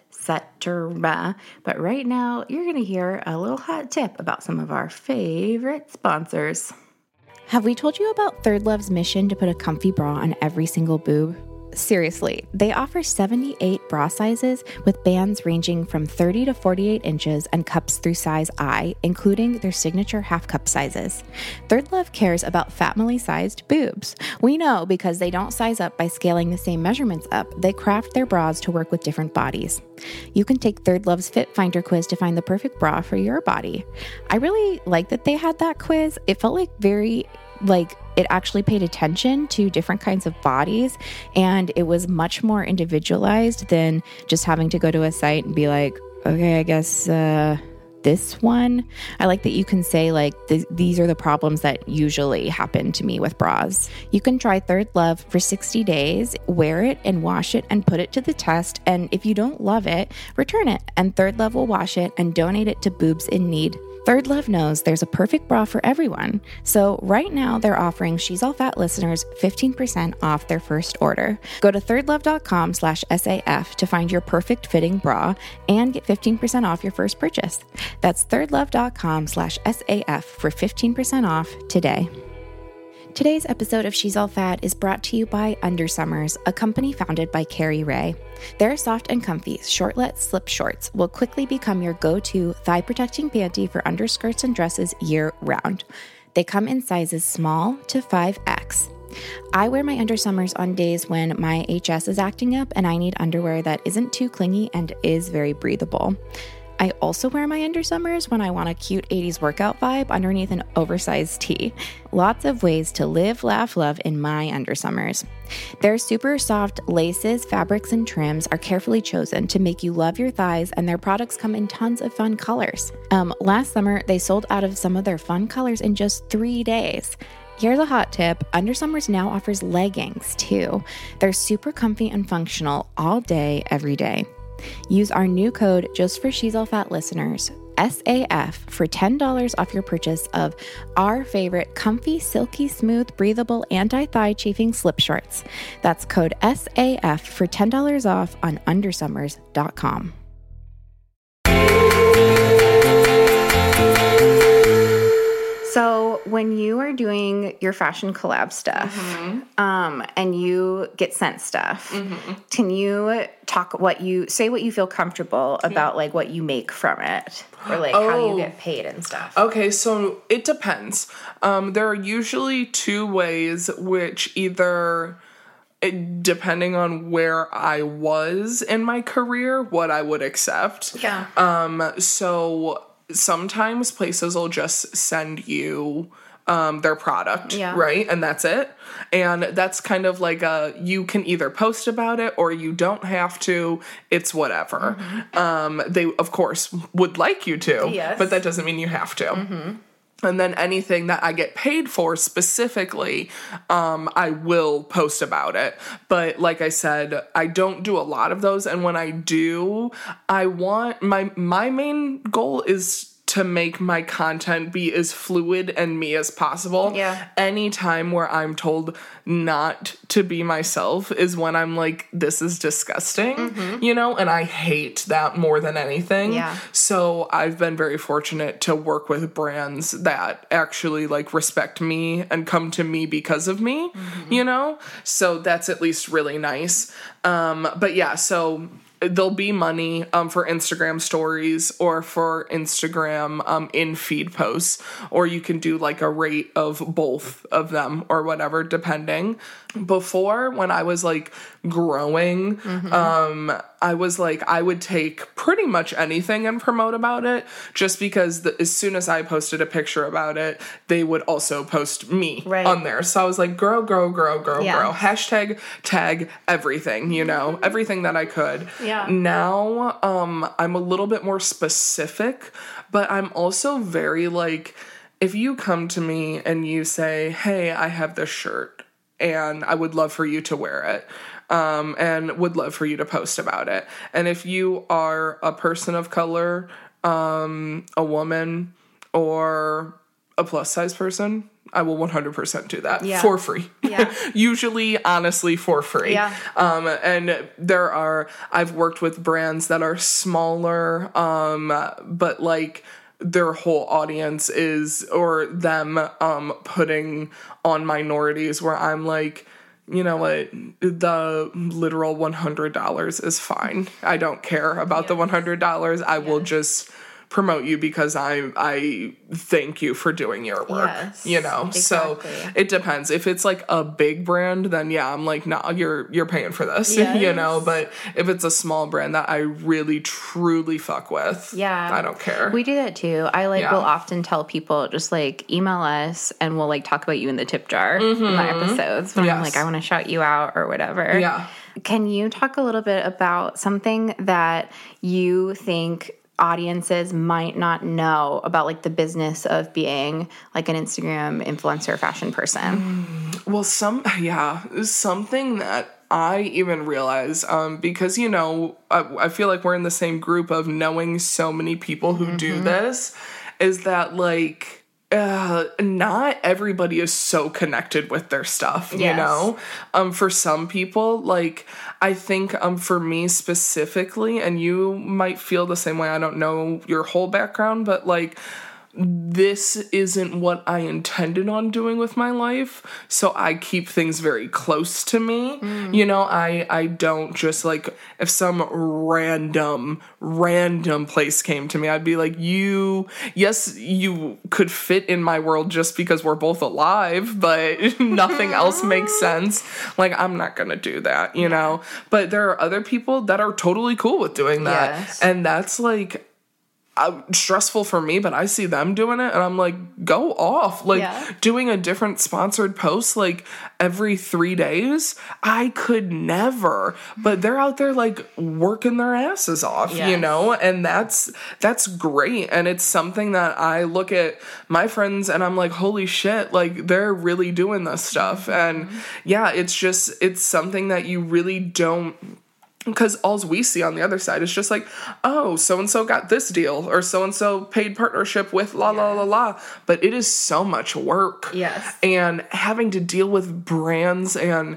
cetera. But right now, you're going to hear a little hot tip about some of our favorite sponsors. Have we told you about Third Love's mission to put a comfy bra on every single boob? Seriously, they offer seventy-eight bra sizes with bands ranging from thirty to forty-eight inches and cups through size I, including their signature half cup sizes. Third Love cares about family-sized boobs. We know because they don't size up by scaling the same measurements up. They craft their bras to work with different bodies. You can take Third Love's Fit Finder quiz to find the perfect bra for your body. I really like that they had that quiz. It felt like very like it actually paid attention to different kinds of bodies, and it was much more individualized than just having to go to a site and be like, okay, I guess uh, this one. I like that you can say like, th- these are the problems that usually happen to me with bras. You can try Third Love for sixty days, wear it and wash it and put it to the test. And if you don't love it, return it, and Third Love will wash it and donate it to Boobs in Need. Third Love knows there's a perfect bra for everyone. So right now they're offering She's All Fat listeners fifteen percent off their first order. Go to thirdlove.com slash SAF to find your perfect fitting bra and get fifteen percent off your first purchase. That's thirdlove.com slash SAF for fifteen percent off today. Today's episode of She's All Fat is brought to you by Undersummers, a company founded by Carrie Ray. Their soft and comfy shortlet slip shorts will quickly become your go-to thigh-protecting panty for underskirts and dresses year-round. They come in sizes small to five X. I wear my Undersummers on days when my H S is acting up and I need underwear that isn't too clingy and is very breathable. I also wear my Undersummers when I want a cute eighties workout vibe underneath an oversized tee. Lots of ways to live, laugh, love in my Undersummers. Their super soft laces, fabrics, and trims are carefully chosen to make you love your thighs, and their products come in tons of fun colors. Um, last summer, they sold out of some of their fun colors in just three days. Here's a hot tip. Undersummers now offers leggings too. They're super comfy and functional all day, every day. Use our new code just for She's All Fat listeners, S A F, for ten dollars off your purchase of our favorite comfy, silky, smooth, breathable, anti-thigh chafing slip shorts. That's code S A F for ten dollars off on undersummers dot com. So when you are doing your fashion collab stuff, mm-hmm. um, and you get sent stuff, mm-hmm. can you talk what you say what you feel comfortable about, like what you make from it, or like oh. how you get paid and stuff? Okay, so it depends. Um, there are usually two ways, which either, depending on where I was in my career, what I would accept. Yeah. Um. So. Sometimes places will just send you um, their product, yeah. right? And that's it. And that's kind of like a, you can either post about it or you don't have to. It's whatever. Mm-hmm. Um, they, of course, would like you to, yes. but that doesn't mean you have to. Mm-hmm. And then anything that I get paid for specifically, um, I will post about it. But like I said, I don't do a lot of those. And when I do, I want, my my main goal is to make my content be as fluid and me as possible. Yeah. Any time where I'm told not to be myself is when I'm like, this is disgusting, mm-hmm. you know, and I hate that more than anything. Yeah. So I've been very fortunate to work with brands that actually like respect me and come to me because of me, mm-hmm. you know, so that's at least really nice. Um, but yeah, so there'll be money um, for Instagram stories or for Instagram um, in-feed posts, or you can do like a rate of both of them or whatever, depending. Before, when I was like growing, mm-hmm. um, I was like, I would take pretty much anything and promote about it, just because the, as soon as I posted a picture about it, they would also post me right. on there. So I was like, grow, grow, grow, grow, yeah. grow. Hashtag, tag, everything, you know, everything that I could. Yeah. Now, um, I'm a little bit more specific, but I'm also very like, if you come to me and you say, hey, I have this shirt and I would love for you to wear it, um, and would love for you to post about it. And if you are a person of color, um, a woman, or a plus size person, I will one hundred percent do that yeah. for free. Yeah. Usually, honestly, for free. Yeah. Um, and there are, I've worked with brands that are smaller, um, but like their whole audience is, or them, um, putting on minorities where I'm like, you know what, the literal one hundred dollars is fine. I don't care about yes. the one hundred dollars. I yes. will just promote you because I I thank you for doing your work, yes, you know? Exactly. So it depends. If it's like a big brand, then yeah, I'm like, nah, you're you're paying for this, yes. you know? But if it's a small brand that I really, truly fuck with, yeah, I don't care. We do that too. I like yeah. will often tell people, just like email us and we'll like talk about you in the tip jar mm-hmm. in my episodes when yes. I'm like, I want to shout you out or whatever. Yeah. Can you talk a little bit about something that you think audiences might not know about like the business of being like an Instagram influencer fashion person? Mm, well, some, yeah, something that I even realize, um, because, you know, I, I feel like we're in the same group of knowing so many people who mm-hmm. do this, is that like, Uh, not everybody is so connected with their stuff, you yes. know? Um, for some people, like, I think, um, for me specifically, and you might feel the same way, I don't know your whole background, but, like, this isn't what I intended on doing with my life, so I keep things very close to me. Mm. You know, I, I don't just, like, if some random, random place came to me, I'd be like, you, yes, you could fit in my world just because we're both alive, but nothing else makes sense. Like, I'm not gonna do that, you know? But there are other people that are totally cool with doing that. Yes. And that's, like, uh, stressful for me, but I see them doing it and I'm like, go off. Like Yeah. doing a different sponsored post like every three days, I could never. But they're out there like working their asses off, Yes. you know? And that's that's great. And it's something that I look at my friends and I'm like, holy shit, like they're really doing this stuff. And yeah, it's just it's something that you really don't, because all we see on the other side is just like, oh, so-and-so got this deal, or so-and-so paid partnership with la, la, la, la. But it is so much work. Yes. And having to deal with brands and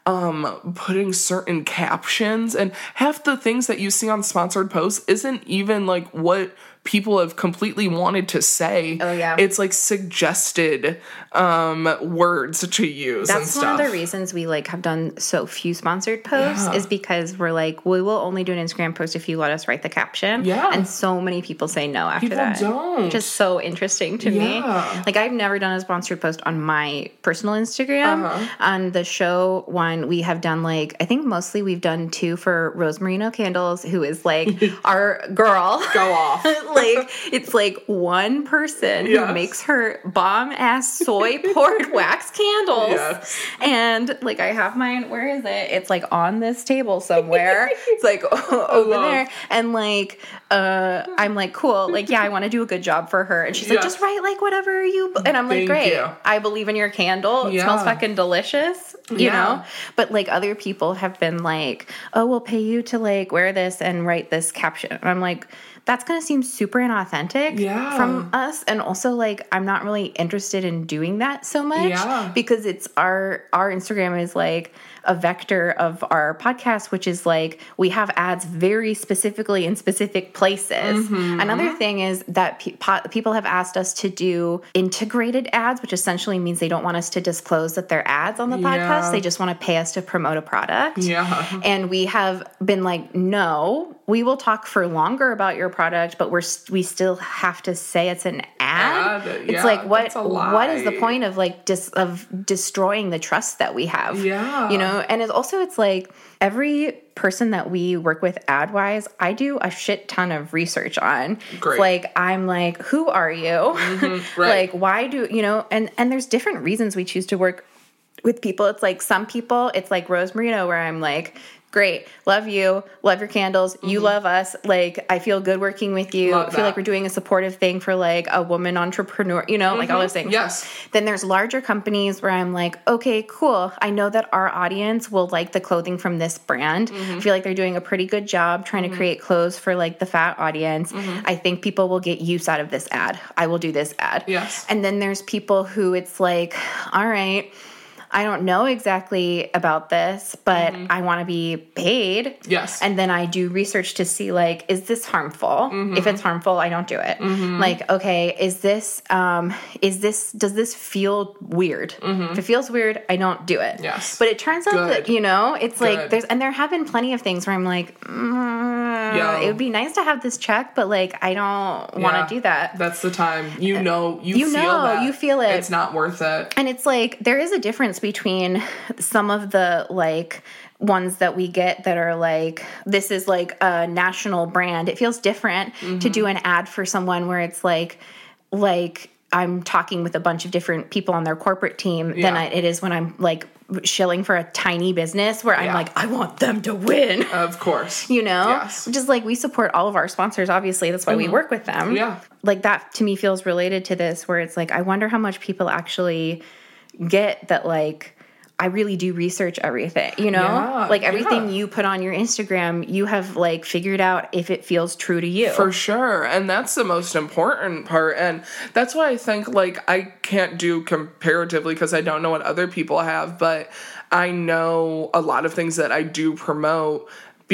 um, putting certain captions, and half the things that you see on sponsored posts isn't even like what people have completely wanted to say. Oh, yeah. It's like suggested um, words to use and That's stuff. one of the reasons we like have done so few sponsored posts Yeah. is because we're like, we will only do an Instagram post if you let us write the caption. Yeah. And so many people say no after People that. don't. Which is so interesting to me. Yeah. Like I've never done a sponsored post on my personal Instagram. Uh-huh. On the show one, we have done like, I think mostly we've done two for Rose Marino Candles, who is like our girl. Go off. Like it's like one person Yes. who makes her bomb ass soy poured wax candles. Yes. And like I have mine, where is it? It's like on this table somewhere. It's like over love. there. And like uh I'm like, cool, like yeah, I want to do a good job for her. And she's like, Yes. just write like whatever you and I'm like, Thank great. you. I believe in your candle. It Yeah. smells fucking delicious. You Yeah. know? But like other people have been like, oh, we'll pay you to like wear this and write this caption. And I'm like, that's going to seem super inauthentic Yeah. from us. And also like, I'm not really interested in doing that so much Yeah. because it's our, our Instagram is like a vector of our podcast, which is like, we have ads very specifically in specific places. Mm-hmm. Another thing is that pe- po- people have asked us to do integrated ads, which essentially means they don't want us to disclose that they're ads on the Yeah. podcast. They just want to pay us to promote a product. Yeah. And we have been like, no, we will talk for longer about your product, but we're st- we still have to say it's an ad. Ad, It's yeah, like what that's a what is the lie. point of like dis- of destroying the trust that we have? Yeah. You know, and it's also it's like every person that we work with ad wise, I do a shit ton of research on. Great. Like I'm like, who are you? Mm-hmm, right. Like why do you know? And and there's different reasons we choose to work with people. It's like some people, it's like Rose Marino, where I'm like, great, love you, love your candles, you love us, like I feel good working with you. Love I feel that. like we're doing a supportive thing for like a woman entrepreneur, you know, like all those things. Yes. Then there's larger companies where I'm like, okay, cool. I know that our audience will like the clothing from this brand. I feel like they're doing a pretty good job trying to create clothes for like the fat audience. I think people will get use out of this ad. I will do this ad. Yes. And then there's people who it's like, all right, I don't know exactly about this, but I want to be paid. Yes. And then I do research to see, like, is this harmful? Mm-hmm. If it's harmful, I don't do it. Like, okay, is this, um, is this, does this feel weird? If it feels weird, I don't do it. Mm-hmm. Yes. But it turns out Good. that, you know, it's like, Good. there's, and there have been plenty of things where I'm like, mm, Yo. it would be nice to have this check, but like, I don't want Yeah. to do that. That's the time. You know, you, You feel know, that. you feel it. It's not worth it. And it's like, there is a difference between some of the like ones that we get that are like, this is like a national brand. It feels different to do an ad for someone where it's like, like I'm talking with a bunch of different people on their corporate team than Yeah. I, it is when I'm like shilling for a tiny business where I'm Yeah. like, I want them to win. Of course. You know, Yes. which is like we support all of our sponsors. Obviously, that's why we work with them. Yeah. Like that to me feels related to this, where it's like I wonder how much people actually get that. Like I really do research everything. You know, Yeah, like everything yeah. you put on your Instagram, you have like figured out if it feels true to you. For sure. And that's the most important part. And that's why I think, like, I can't do comparatively because I don't know what other people have, but I know a lot of things that I do promote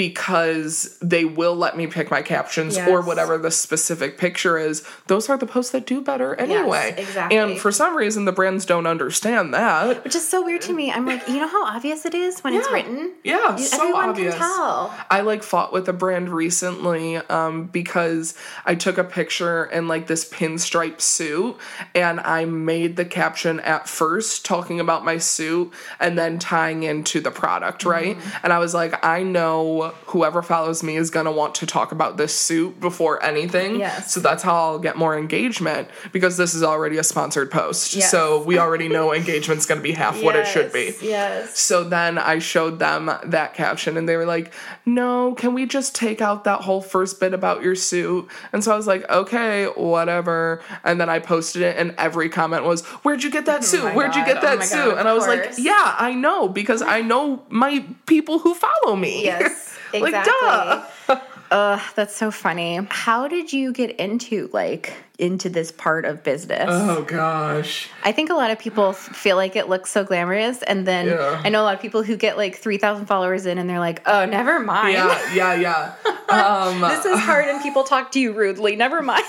because they will let me pick my captions Yes. or whatever the specific picture is. Those are the posts that do better anyway. exactly. And for some reason, the brands don't understand that. Which is so weird to me. I'm like, you know how obvious it is when it's Yeah. written? Yeah, You- so everyone obvious. can tell. I like fought with a brand recently um, because I took a picture in like this pinstripe suit and I made the caption at first talking about my suit and then tying into the product, right? Mm-hmm. And I was like, I know know whoever follows me is going to want to talk about this suit before anything. Yes. So that's how I'll get more engagement, because this is already a sponsored post. Yes. So we already know engagement's going to be half what it should be. Yes. So then I showed them that caption and they were like, no, can we just take out that whole first bit about your suit? And so I was like, okay, whatever. And then I posted it and every comment was, where'd you get that suit? my Where'd you God. get that Oh my suit? God, of and I was like, course. yeah, I know, because I know my people who follow me. Yes, Like, exactly. duh. Ugh, that's so funny. How did you get into, like, into this part of business? Oh, gosh. I think a lot of people f- feel like it looks so glamorous, and then Yeah. I know a lot of people who get, like, three thousand followers in, and they're like, oh, never mind. Yeah, yeah, yeah. Um, This is hard, and people talk to you rudely. Never mind.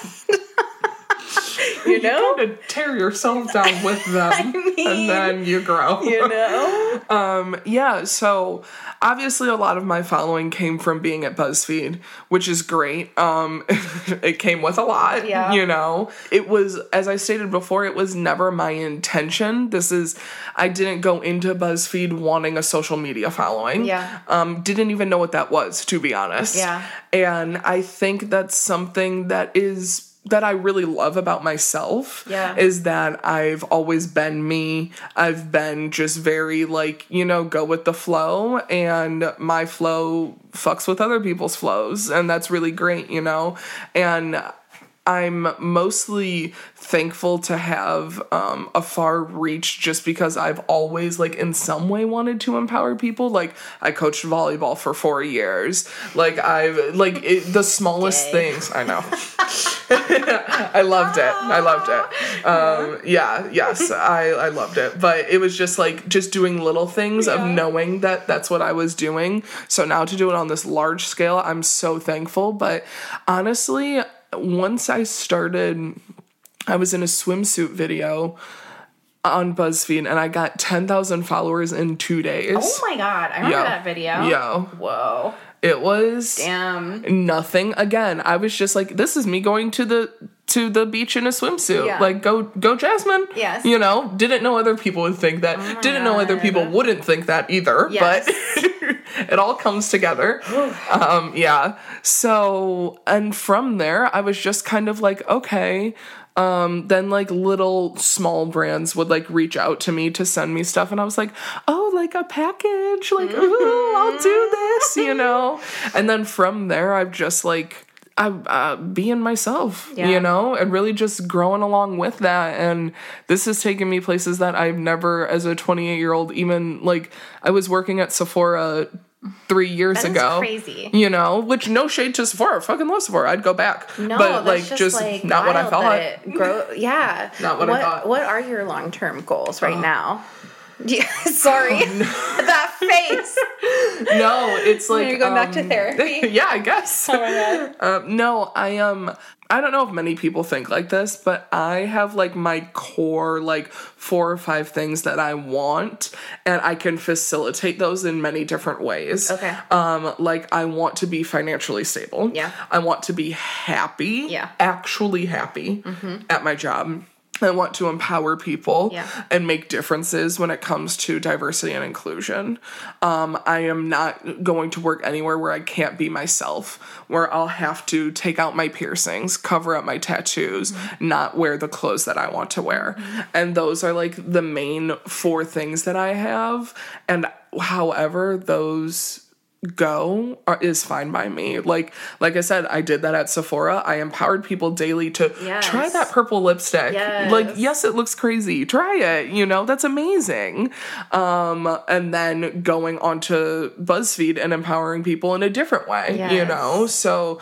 You know? You kind of tear yourself down with them, I mean, and then you grow. You know? Um, yeah, so obviously a lot of my following came from being at BuzzFeed, which is great. Um, it came with a lot, Yeah. you know. It was, as I stated before, it was never my intention. This is, I didn't go into BuzzFeed wanting a social media following. Yeah. Um, didn't even know what that was, to be honest. Yeah. And I think that's something that is that I really love about myself. Yeah. Is that I've always been me. I've been just very, like, you know, go with the flow, and my flow fucks with other people's flows, and that's really great, you know. And I'm mostly thankful to have um, a far reach, just because I've always, like, in some way wanted to empower people. Like, I coached volleyball for four years. Like, I've, like, it, the smallest Gay. things. I know. I loved it. I loved it. Um, yeah, yes, I, I loved it. But it was just, like, just doing little things of knowing that that's what I was doing. So now to do it on this large scale, I'm so thankful. But honestly, once I started, I was in a swimsuit video on BuzzFeed, and I got ten thousand followers in two days. Oh my God. I remember Yeah. that video. Yeah. Whoa. It was Damn. nothing. Again, I was just like, this is me going to the to the beach in a swimsuit. Yeah. Like, go go Jasmine. Yes. You know, didn't know other people would think that. Oh my didn't know other God. people wouldn't think that either. Yes. But it all comes together. um, yeah. So, and from there, I was just kind of like, okay. Um, then like little small brands would like reach out to me to send me stuff, and I was like, oh, like a package, like, ooh, I'll do this, you know? And then from there, I've just like, I, uh, being myself, Yeah. you know, and really just growing along with that. And this has taken me places that I've never, as a twenty-eight year old, even like, I was working at Sephora three years That is ago. crazy. You know, which no shade to Sephora. I fucking love Sephora. I'd go back. No, but that's like just, just like, not what I wild thought. that it grow, yeah. Not what I thought. What are your long-term goals right now? Yeah, sorry. That face. No, it's like You're going back to um, therapy? Yeah, I guess. Oh my God. Um, no, I um I don't know if many people think like this, but I have like my core like four or five things that I want, and I can facilitate those in many different ways. Okay. Um, like I want to be financially stable. Yeah. I want to be happy. Yeah. Actually happy at my job. I want to empower people Yeah. and make differences when it comes to diversity and inclusion. Um, I am not going to work anywhere where I can't be myself, where I'll have to take out my piercings, cover up my tattoos, mm-hmm. not wear the clothes that I want to wear. Mm-hmm. And those are like the main four things that I have. And however those go are, is fine by me. Like like I said, I did that at Sephora. I empowered people daily to Yes. try that purple lipstick. Yes. Like, yes, it looks crazy. Try it. You know, that's amazing. Um, and then going on to BuzzFeed and empowering people in a different way, Yes. you know? So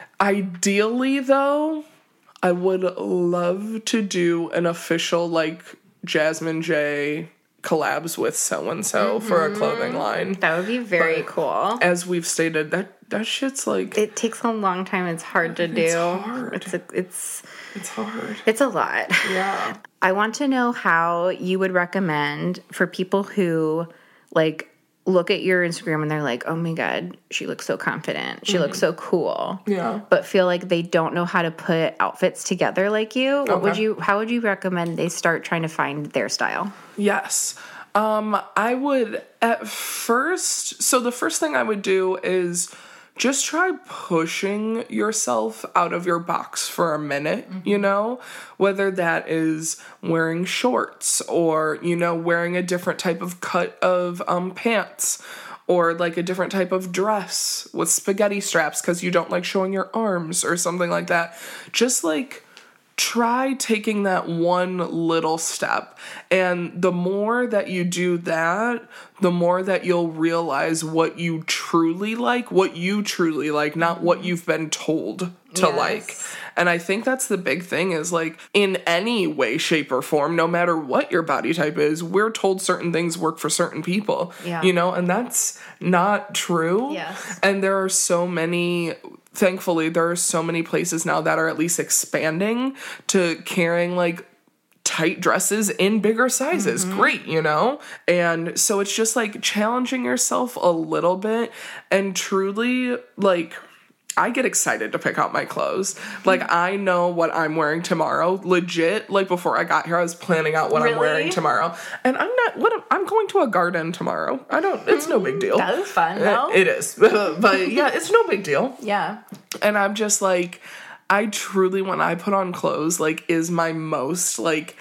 ideally, though, I would love to do an official, like, Jasmine J collabs with so-and-so for a clothing line. That would be very But cool. As we've stated, that that shit's like... It takes a long time. It's hard to do. It's hard. It's a, it's It's hard. it's a lot. Yeah. I want to know how you would recommend for people who like look at your Instagram and they're like, "Oh my God, she looks so confident. She mm-hmm. looks so cool." Yeah. But feel like they don't know how to put outfits together like you. What Okay. would you how would you recommend they start trying to find their style? Yes. Um, I would at first, so the first thing I would do is just try pushing yourself out of your box for a minute, mm-hmm. you know, whether that is wearing shorts or, you know, wearing a different type of cut of um, pants or like a different type of dress with spaghetti straps because you don't like showing your arms or something like that. Just like try taking that one little step. And the more that you do that, the more that you'll realize what you truly like, what you truly like, not what you've been told to yes. like. And I think that's the big thing is like in any way, shape, or form, no matter what your body type is, we're told certain things work for certain people, yeah. you know, and that's not true. Yes. And there are so many... Thankfully, there are so many places now that are at least expanding to carrying like tight dresses in bigger sizes. Mm-hmm. Great, you know? And so it's just like challenging yourself a little bit and truly like... I get excited to pick out my clothes. Like, I know what I'm wearing tomorrow. Legit, like, before I got here, I was planning out what really? I'm wearing tomorrow. And I'm not, what am, I'm going to a garden tomorrow. I don't, it's no big deal. That is fun, though. It, it is. But, yeah, it's no big deal. Yeah. And I'm just, like, I truly, when I put on clothes, like, is my most, like,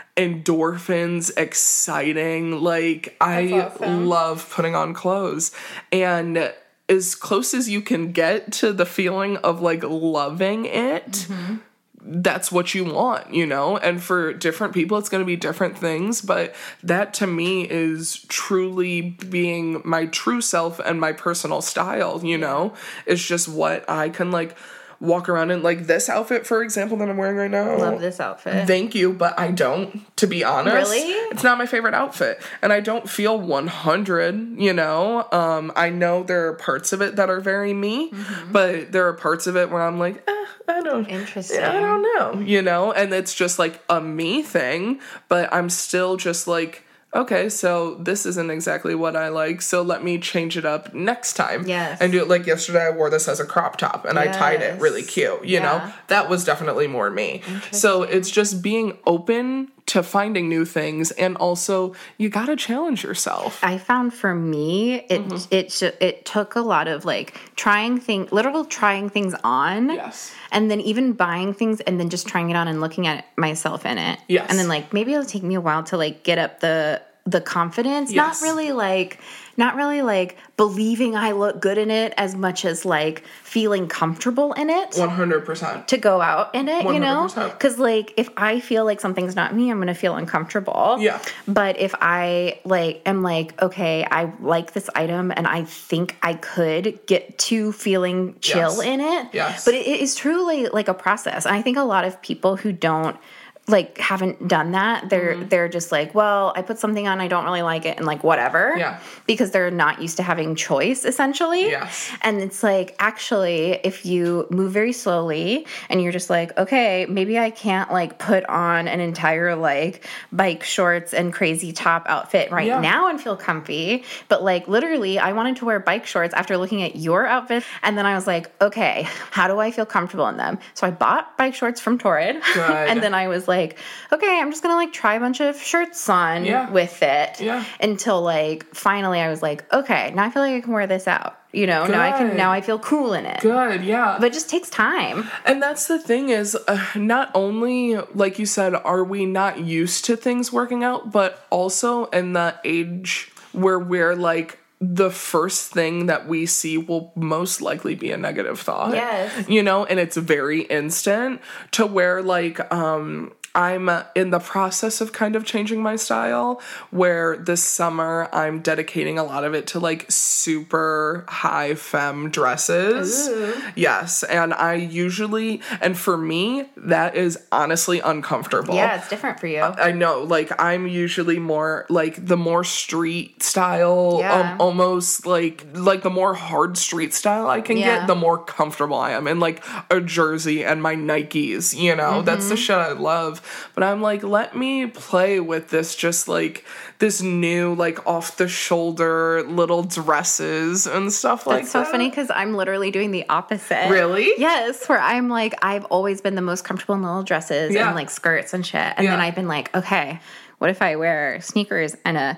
endorphins, exciting. Like, That's I awesome. love putting on clothes. And as close as you can get to the feeling of like loving it, mm-hmm. that's what you want, you know? And for different people, it's going to be different things. But that to me is truly being my true self and my personal style, you know? It's just what I can like walk around in. Like this outfit, for example, that I'm wearing right now. Love this outfit. Thank you, but I don't, to be honest. Really? It's not my favorite outfit. And I don't feel one hundred, you know? Um, I know there are parts of it that are very me, mm-hmm. but there are parts of it where I'm like, eh, I don't... Interesting. I don't know, you know? And it's just like a me thing, but I'm still just like, okay, so this isn't exactly what I like, so let me change it up next time. Yes. And do it like yesterday I wore this as a crop top and yes. I tied it really cute, you yeah. know? That was definitely more me. So it's just being open to finding new things, and also you gotta challenge yourself. I found for me, it mm-hmm. it it, it took a lot of like trying things, literal trying things on. Yes. And then even buying things and then just trying it on and looking at myself in it. Yes. And then like maybe it'll take me a while to like get up the the confidence. Yes. Not really like not really like believing I look good in it as much as like feeling comfortable in it. one hundred percent. To go out in it, one hundred you percent. know? Because like if I feel like something's not me, I'm going to feel uncomfortable. Yeah. But if I like am like, okay, I like this item and I think I could get to feeling chill yes. in it. Yes. But it, it is truly like a process. And I think a lot of people who don't like haven't done that, they're mm-hmm. they're just like, well, I put something on, I don't really like it, and like whatever. Yeah. Because they're not used to having choice, essentially. Yes. And it's like, actually, if you move very slowly and you're just like, okay, maybe I can't like put on an entire like bike shorts and crazy top outfit right yeah. now and feel comfy. But like literally, I wanted to wear bike shorts after looking at your outfit, and then I was like, okay, how do I feel comfortable in them? So I bought bike shorts from Torrid, and then I was like, like, okay, I'm just gonna like try a bunch of shirts on yeah. with it yeah. until like finally I was like, okay, now I feel like I can wear this out. You know, Good. now I can now I feel cool in it. Good, yeah. But it just takes time. And that's the thing is, uh, not only, like you said, are we not used to things working out, but also in the age where we're like, the first thing that we see will most likely be a negative thought. Yes. You know, and it's very instant to where like, um, I'm in the process of kind of changing my style, where this summer I'm dedicating a lot of it to like super high femme dresses. Ooh. Yes. And I usually, and for me, that is honestly uncomfortable. Yeah, it's different for you. I, I know. Like I'm usually more like the more street style, yeah. um, almost like, like the more hard street style I can yeah. get, the more comfortable I am in like a jersey and my Nikes, you know, mm-hmm. that's the shit I love. But I'm like, let me play with this, just like this new, like off the shoulder little dresses and stuff like that. That's so funny because I'm literally doing the opposite. Really? Yes, where I'm like, I've always been the most comfortable in little dresses yeah. and like skirts and shit. And yeah. then I've been like, okay, what if I wear sneakers and a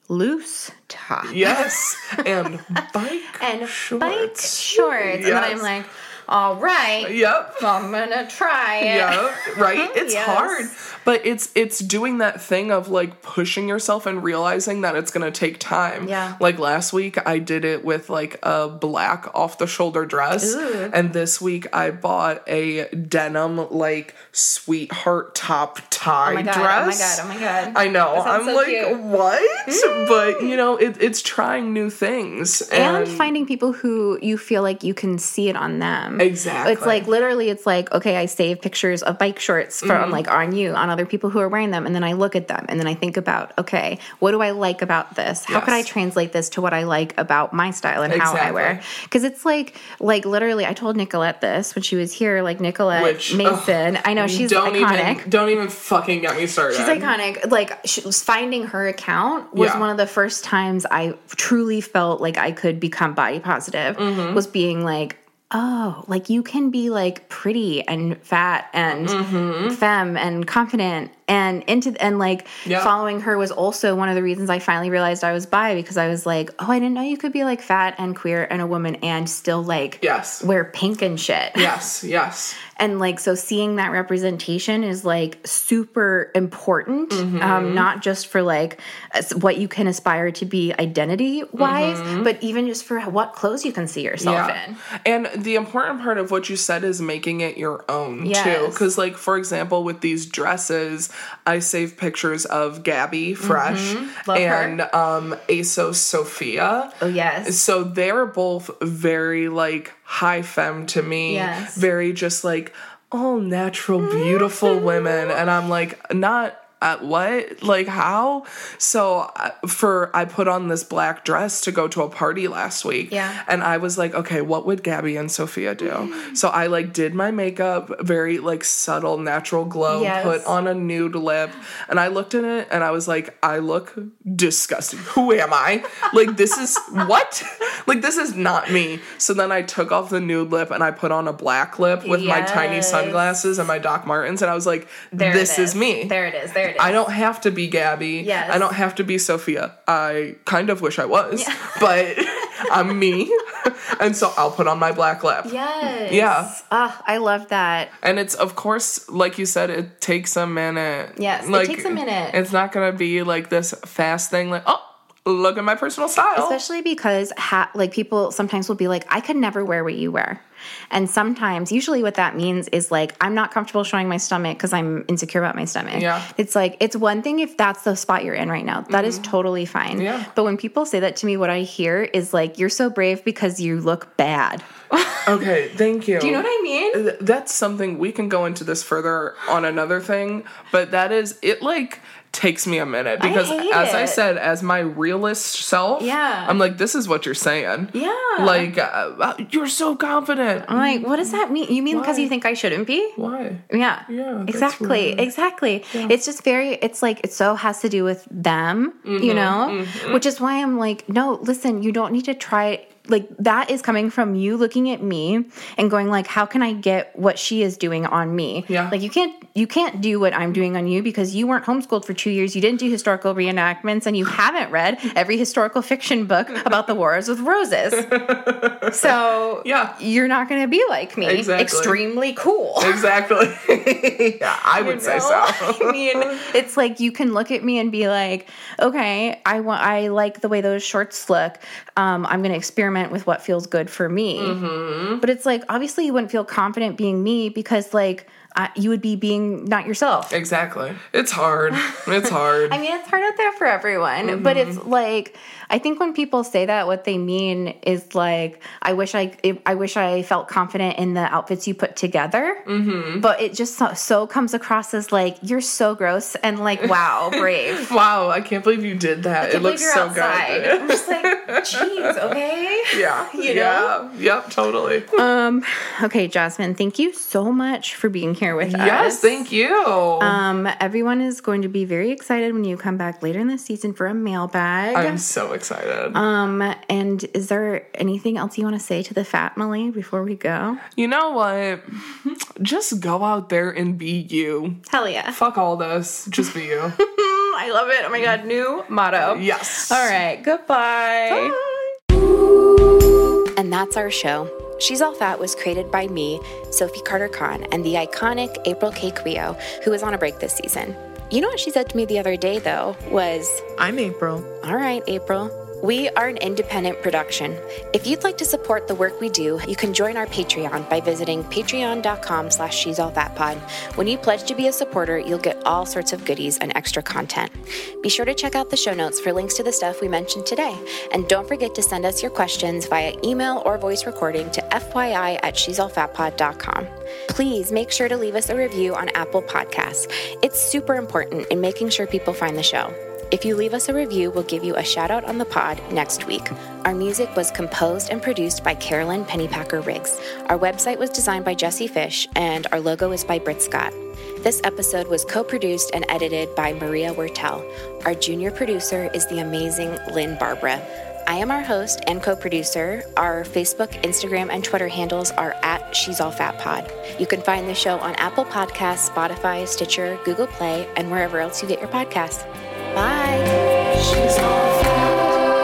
loose top. Yes. And bike and shorts. bike shorts. Yes. And then I'm like, all right. Yep. I'm gonna try it. Yep. Right? It's Yes. hard. But it's it's doing that thing of like pushing yourself and realizing that it's gonna take time. Yeah. Like last week I did it with like a black off the shoulder dress. Ooh. And this week I bought a denim like sweetheart top tie Oh my god, dress. oh my god, oh my god. I know. That sounds I'm so like, cute. what? But you know, it, it's trying new things. And finding people who you feel like you can see it on them. Exactly. It's like literally it's like, okay, I save pictures of bike shorts from Mm-hmm. like on you, on other people who are wearing them, and then I look at them and then I think about, okay, what do I like about this? How Yes. could I translate this to what I like about my style and how I Exactly. wear? Because it's like like literally I told Nicolette this when she was here, like Nicolette Which, Mason. ugh, I know she's don't iconic. Even, don't even fucking get me started. She's iconic. Like, she was finding her account was Yeah. one of the first times I truly felt like I could become body positive. Mm-hmm. Was being like, oh, like you can be like pretty and fat and Mm-hmm. femme and confident and into and like Yeah. following her was also one of the reasons I finally realized I was bi, because I was like, oh, I didn't know you could be like fat and queer and a woman and still like Yes. wear pink and shit. Yes, yes. And like, so seeing that representation is like super important, Mm-hmm. um, not just for like as- what you can aspire to be identity wise, but even just for what clothes you can see yourself in. And the important part of what you said is making it your own too. Yes. Because like, for example, with these dresses, I save pictures of Gabby Fresh Love her. and um, ASOS Sophia. Oh, yes. So they're both very like high femme to me. Yes. Very just like all natural, beautiful women. And I'm like, not at what? Like how? So uh, for, I put on this black dress to go to a party last week. Yeah. And I was like, okay, what would Gabby and Sophia do? So I like did my makeup, very like subtle, natural glow, Yes. put on a nude lip. And I looked at it and I was like, I look disgusting. Who am I? Like, this is what? Like, this is not me. So then I took off the nude lip and I put on a black lip with my tiny Yes. sunglasses and my Doc Martens. And I was like, There this it is me. There it is. There it is. I don't have to be Gabby. Yes. I don't have to be Sophia. I kind of wish I was, but I'm me. And so I'll put on my black lip. Yes. Yeah. Oh, I love that. And it's, of course, like you said, it takes a minute. Yes, it like, takes a minute. It's not going to be like this fast thing, like, oh, look at my personal style. Especially because ha- like people sometimes will be like, I could never wear what you wear. And sometimes, usually what that means is like, I'm not comfortable showing my stomach because I'm insecure about my stomach. Yeah. It's like, it's one thing if that's the spot you're in right now. That is totally fine. Yeah. But when people say that to me, what I hear is like, you're so brave because you look bad. Okay, thank you. Do you know what I mean? Th- That's something, we can go into this further on another thing, but that is, it like takes me a minute because hate as I it. said, as my realist self, Yeah. I'm like, this is what you're saying. Yeah. Like, uh, you're so confident. I'm like, what does that mean? You mean because Why? you think I shouldn't be? Why? Yeah. Yeah, that's Exactly. weird. Exactly. It's just very, it's like, it so has to do with them, Mm-hmm, you know? Which is why I'm like, no, listen, you don't need to try. Like, that is coming from you looking at me and going like, how can I get what she is doing on me? Yeah. Like, you can't, you can't do what I'm doing on you because you weren't homeschooled for two years. You didn't do historical reenactments and you haven't read every historical fiction book about the Wars with Roses. So Yeah. you're not going to be like me. Exactly. Extremely cool. Exactly. Yeah, I would say so. I mean, it's like you can look at me and be like, okay, I want, I like the way those shorts look. Um, I'm going to experiment with what feels good for me. Mm-hmm. But it's like, obviously you wouldn't feel confident being me because like uh, you would be being not yourself. Exactly. It's hard. It's hard. I mean, it's hard out there for everyone, Mm-hmm. but it's like, I think when people say that, what they mean is like, I wish I, I wish I felt confident in the outfits you put together, mm-hmm. but it just so, so comes across as like, you're so gross and like, wow, brave. Wow, I can't believe you did that. I It can't looks believe so you're outside. good. I'm just like, jeez, okay. Yeah. You know? Yeah. Yep, totally. Um, okay, Jasmine, thank you so much for being here with us. Yes, thank you. Um, everyone is going to be very excited when you come back later in the season for a mailbag. I'm so excited. Um, and is there anything else you want to say to the family before we go? You know what? Just go out there and be you. Hell yeah. Fuck all this. Just be you. I love it. Oh my God, new motto. Yes. All right, goodbye. Bye. And that's our show. She's All Fat was created by me, Sophie Carter-Kahn, and the iconic April K. Quio, who is on a break this season. You know what she said to me the other day, though, was... I'm April. All right, April. We are an independent production. If you'd like to support the work we do, you can join our Patreon by visiting patreon.com slash she's all fat pod. When you pledge to be a supporter, you'll get all sorts of goodies and extra content. Be sure to check out the show notes for links to the stuff we mentioned today. And don't forget to send us your questions via email or voice recording to fyi at she's all fat pod dot com. Please make sure to leave us a review on Apple Podcasts. It's super important in making sure people find the show. If you leave us a review, we'll give you a shout out on the pod next week. Our music was composed and produced by Carolyn Pennypacker Riggs. Our website was designed by Jesse Fish, and our logo is by Britt Scott. This episode was co-produced and edited by Maria Wertel. Our junior producer is the amazing Lynn Barbara. I am our host and co-producer. Our Facebook, Instagram, and Twitter handles are at She's All Fat Pod. You can find the show on Apple Podcasts, Spotify, Stitcher, Google Play, and wherever else you get your podcasts. Bye. She's all fat.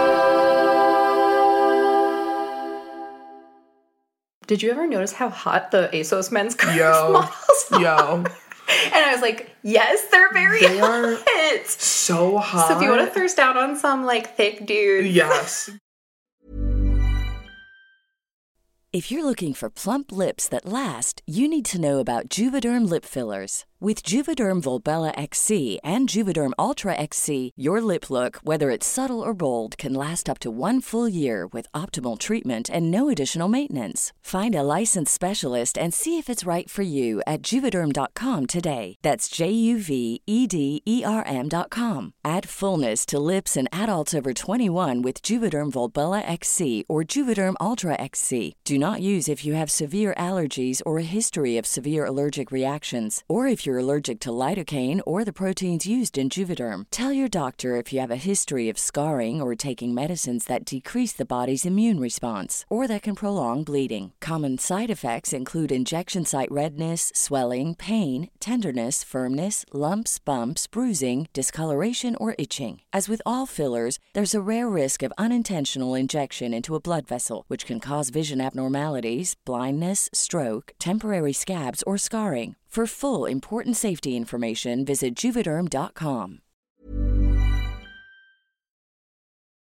Did you ever notice how hot the ASOS men's cars models are? Yo. And I was like, yes, they're very they hot. Are so hot. So if you want to thirst out on some like thick dude. Yes. If you're looking for plump lips that last, you need to know about Juvederm lip fillers. With Juvederm Volbella X C and Juvederm Ultra X C, your lip look, whether it's subtle or bold, can last up to one full year with optimal treatment and no additional maintenance. Find a licensed specialist and see if it's right for you at Juvederm dot com today. That's J U V E D E R M dot com. Add fullness to lips in adults over twenty-one with Juvederm Volbella X C or Juvederm Ultra X C. Do not use if you have severe allergies or a history of severe allergic reactions, or if you're allergic to lidocaine or the proteins used in Juvederm. Tell your doctor if you have a history of scarring or taking medicines that decrease the body's immune response or that can prolong bleeding. Common side effects include injection site redness, swelling, pain, tenderness, firmness, lumps, bumps, bruising, discoloration, or itching. As with all fillers, there's a rare risk of unintentional injection into a blood vessel, which can cause vision abnormalities, blindness, stroke, temporary scabs, or scarring. For full, important safety information, visit Juvederm dot com.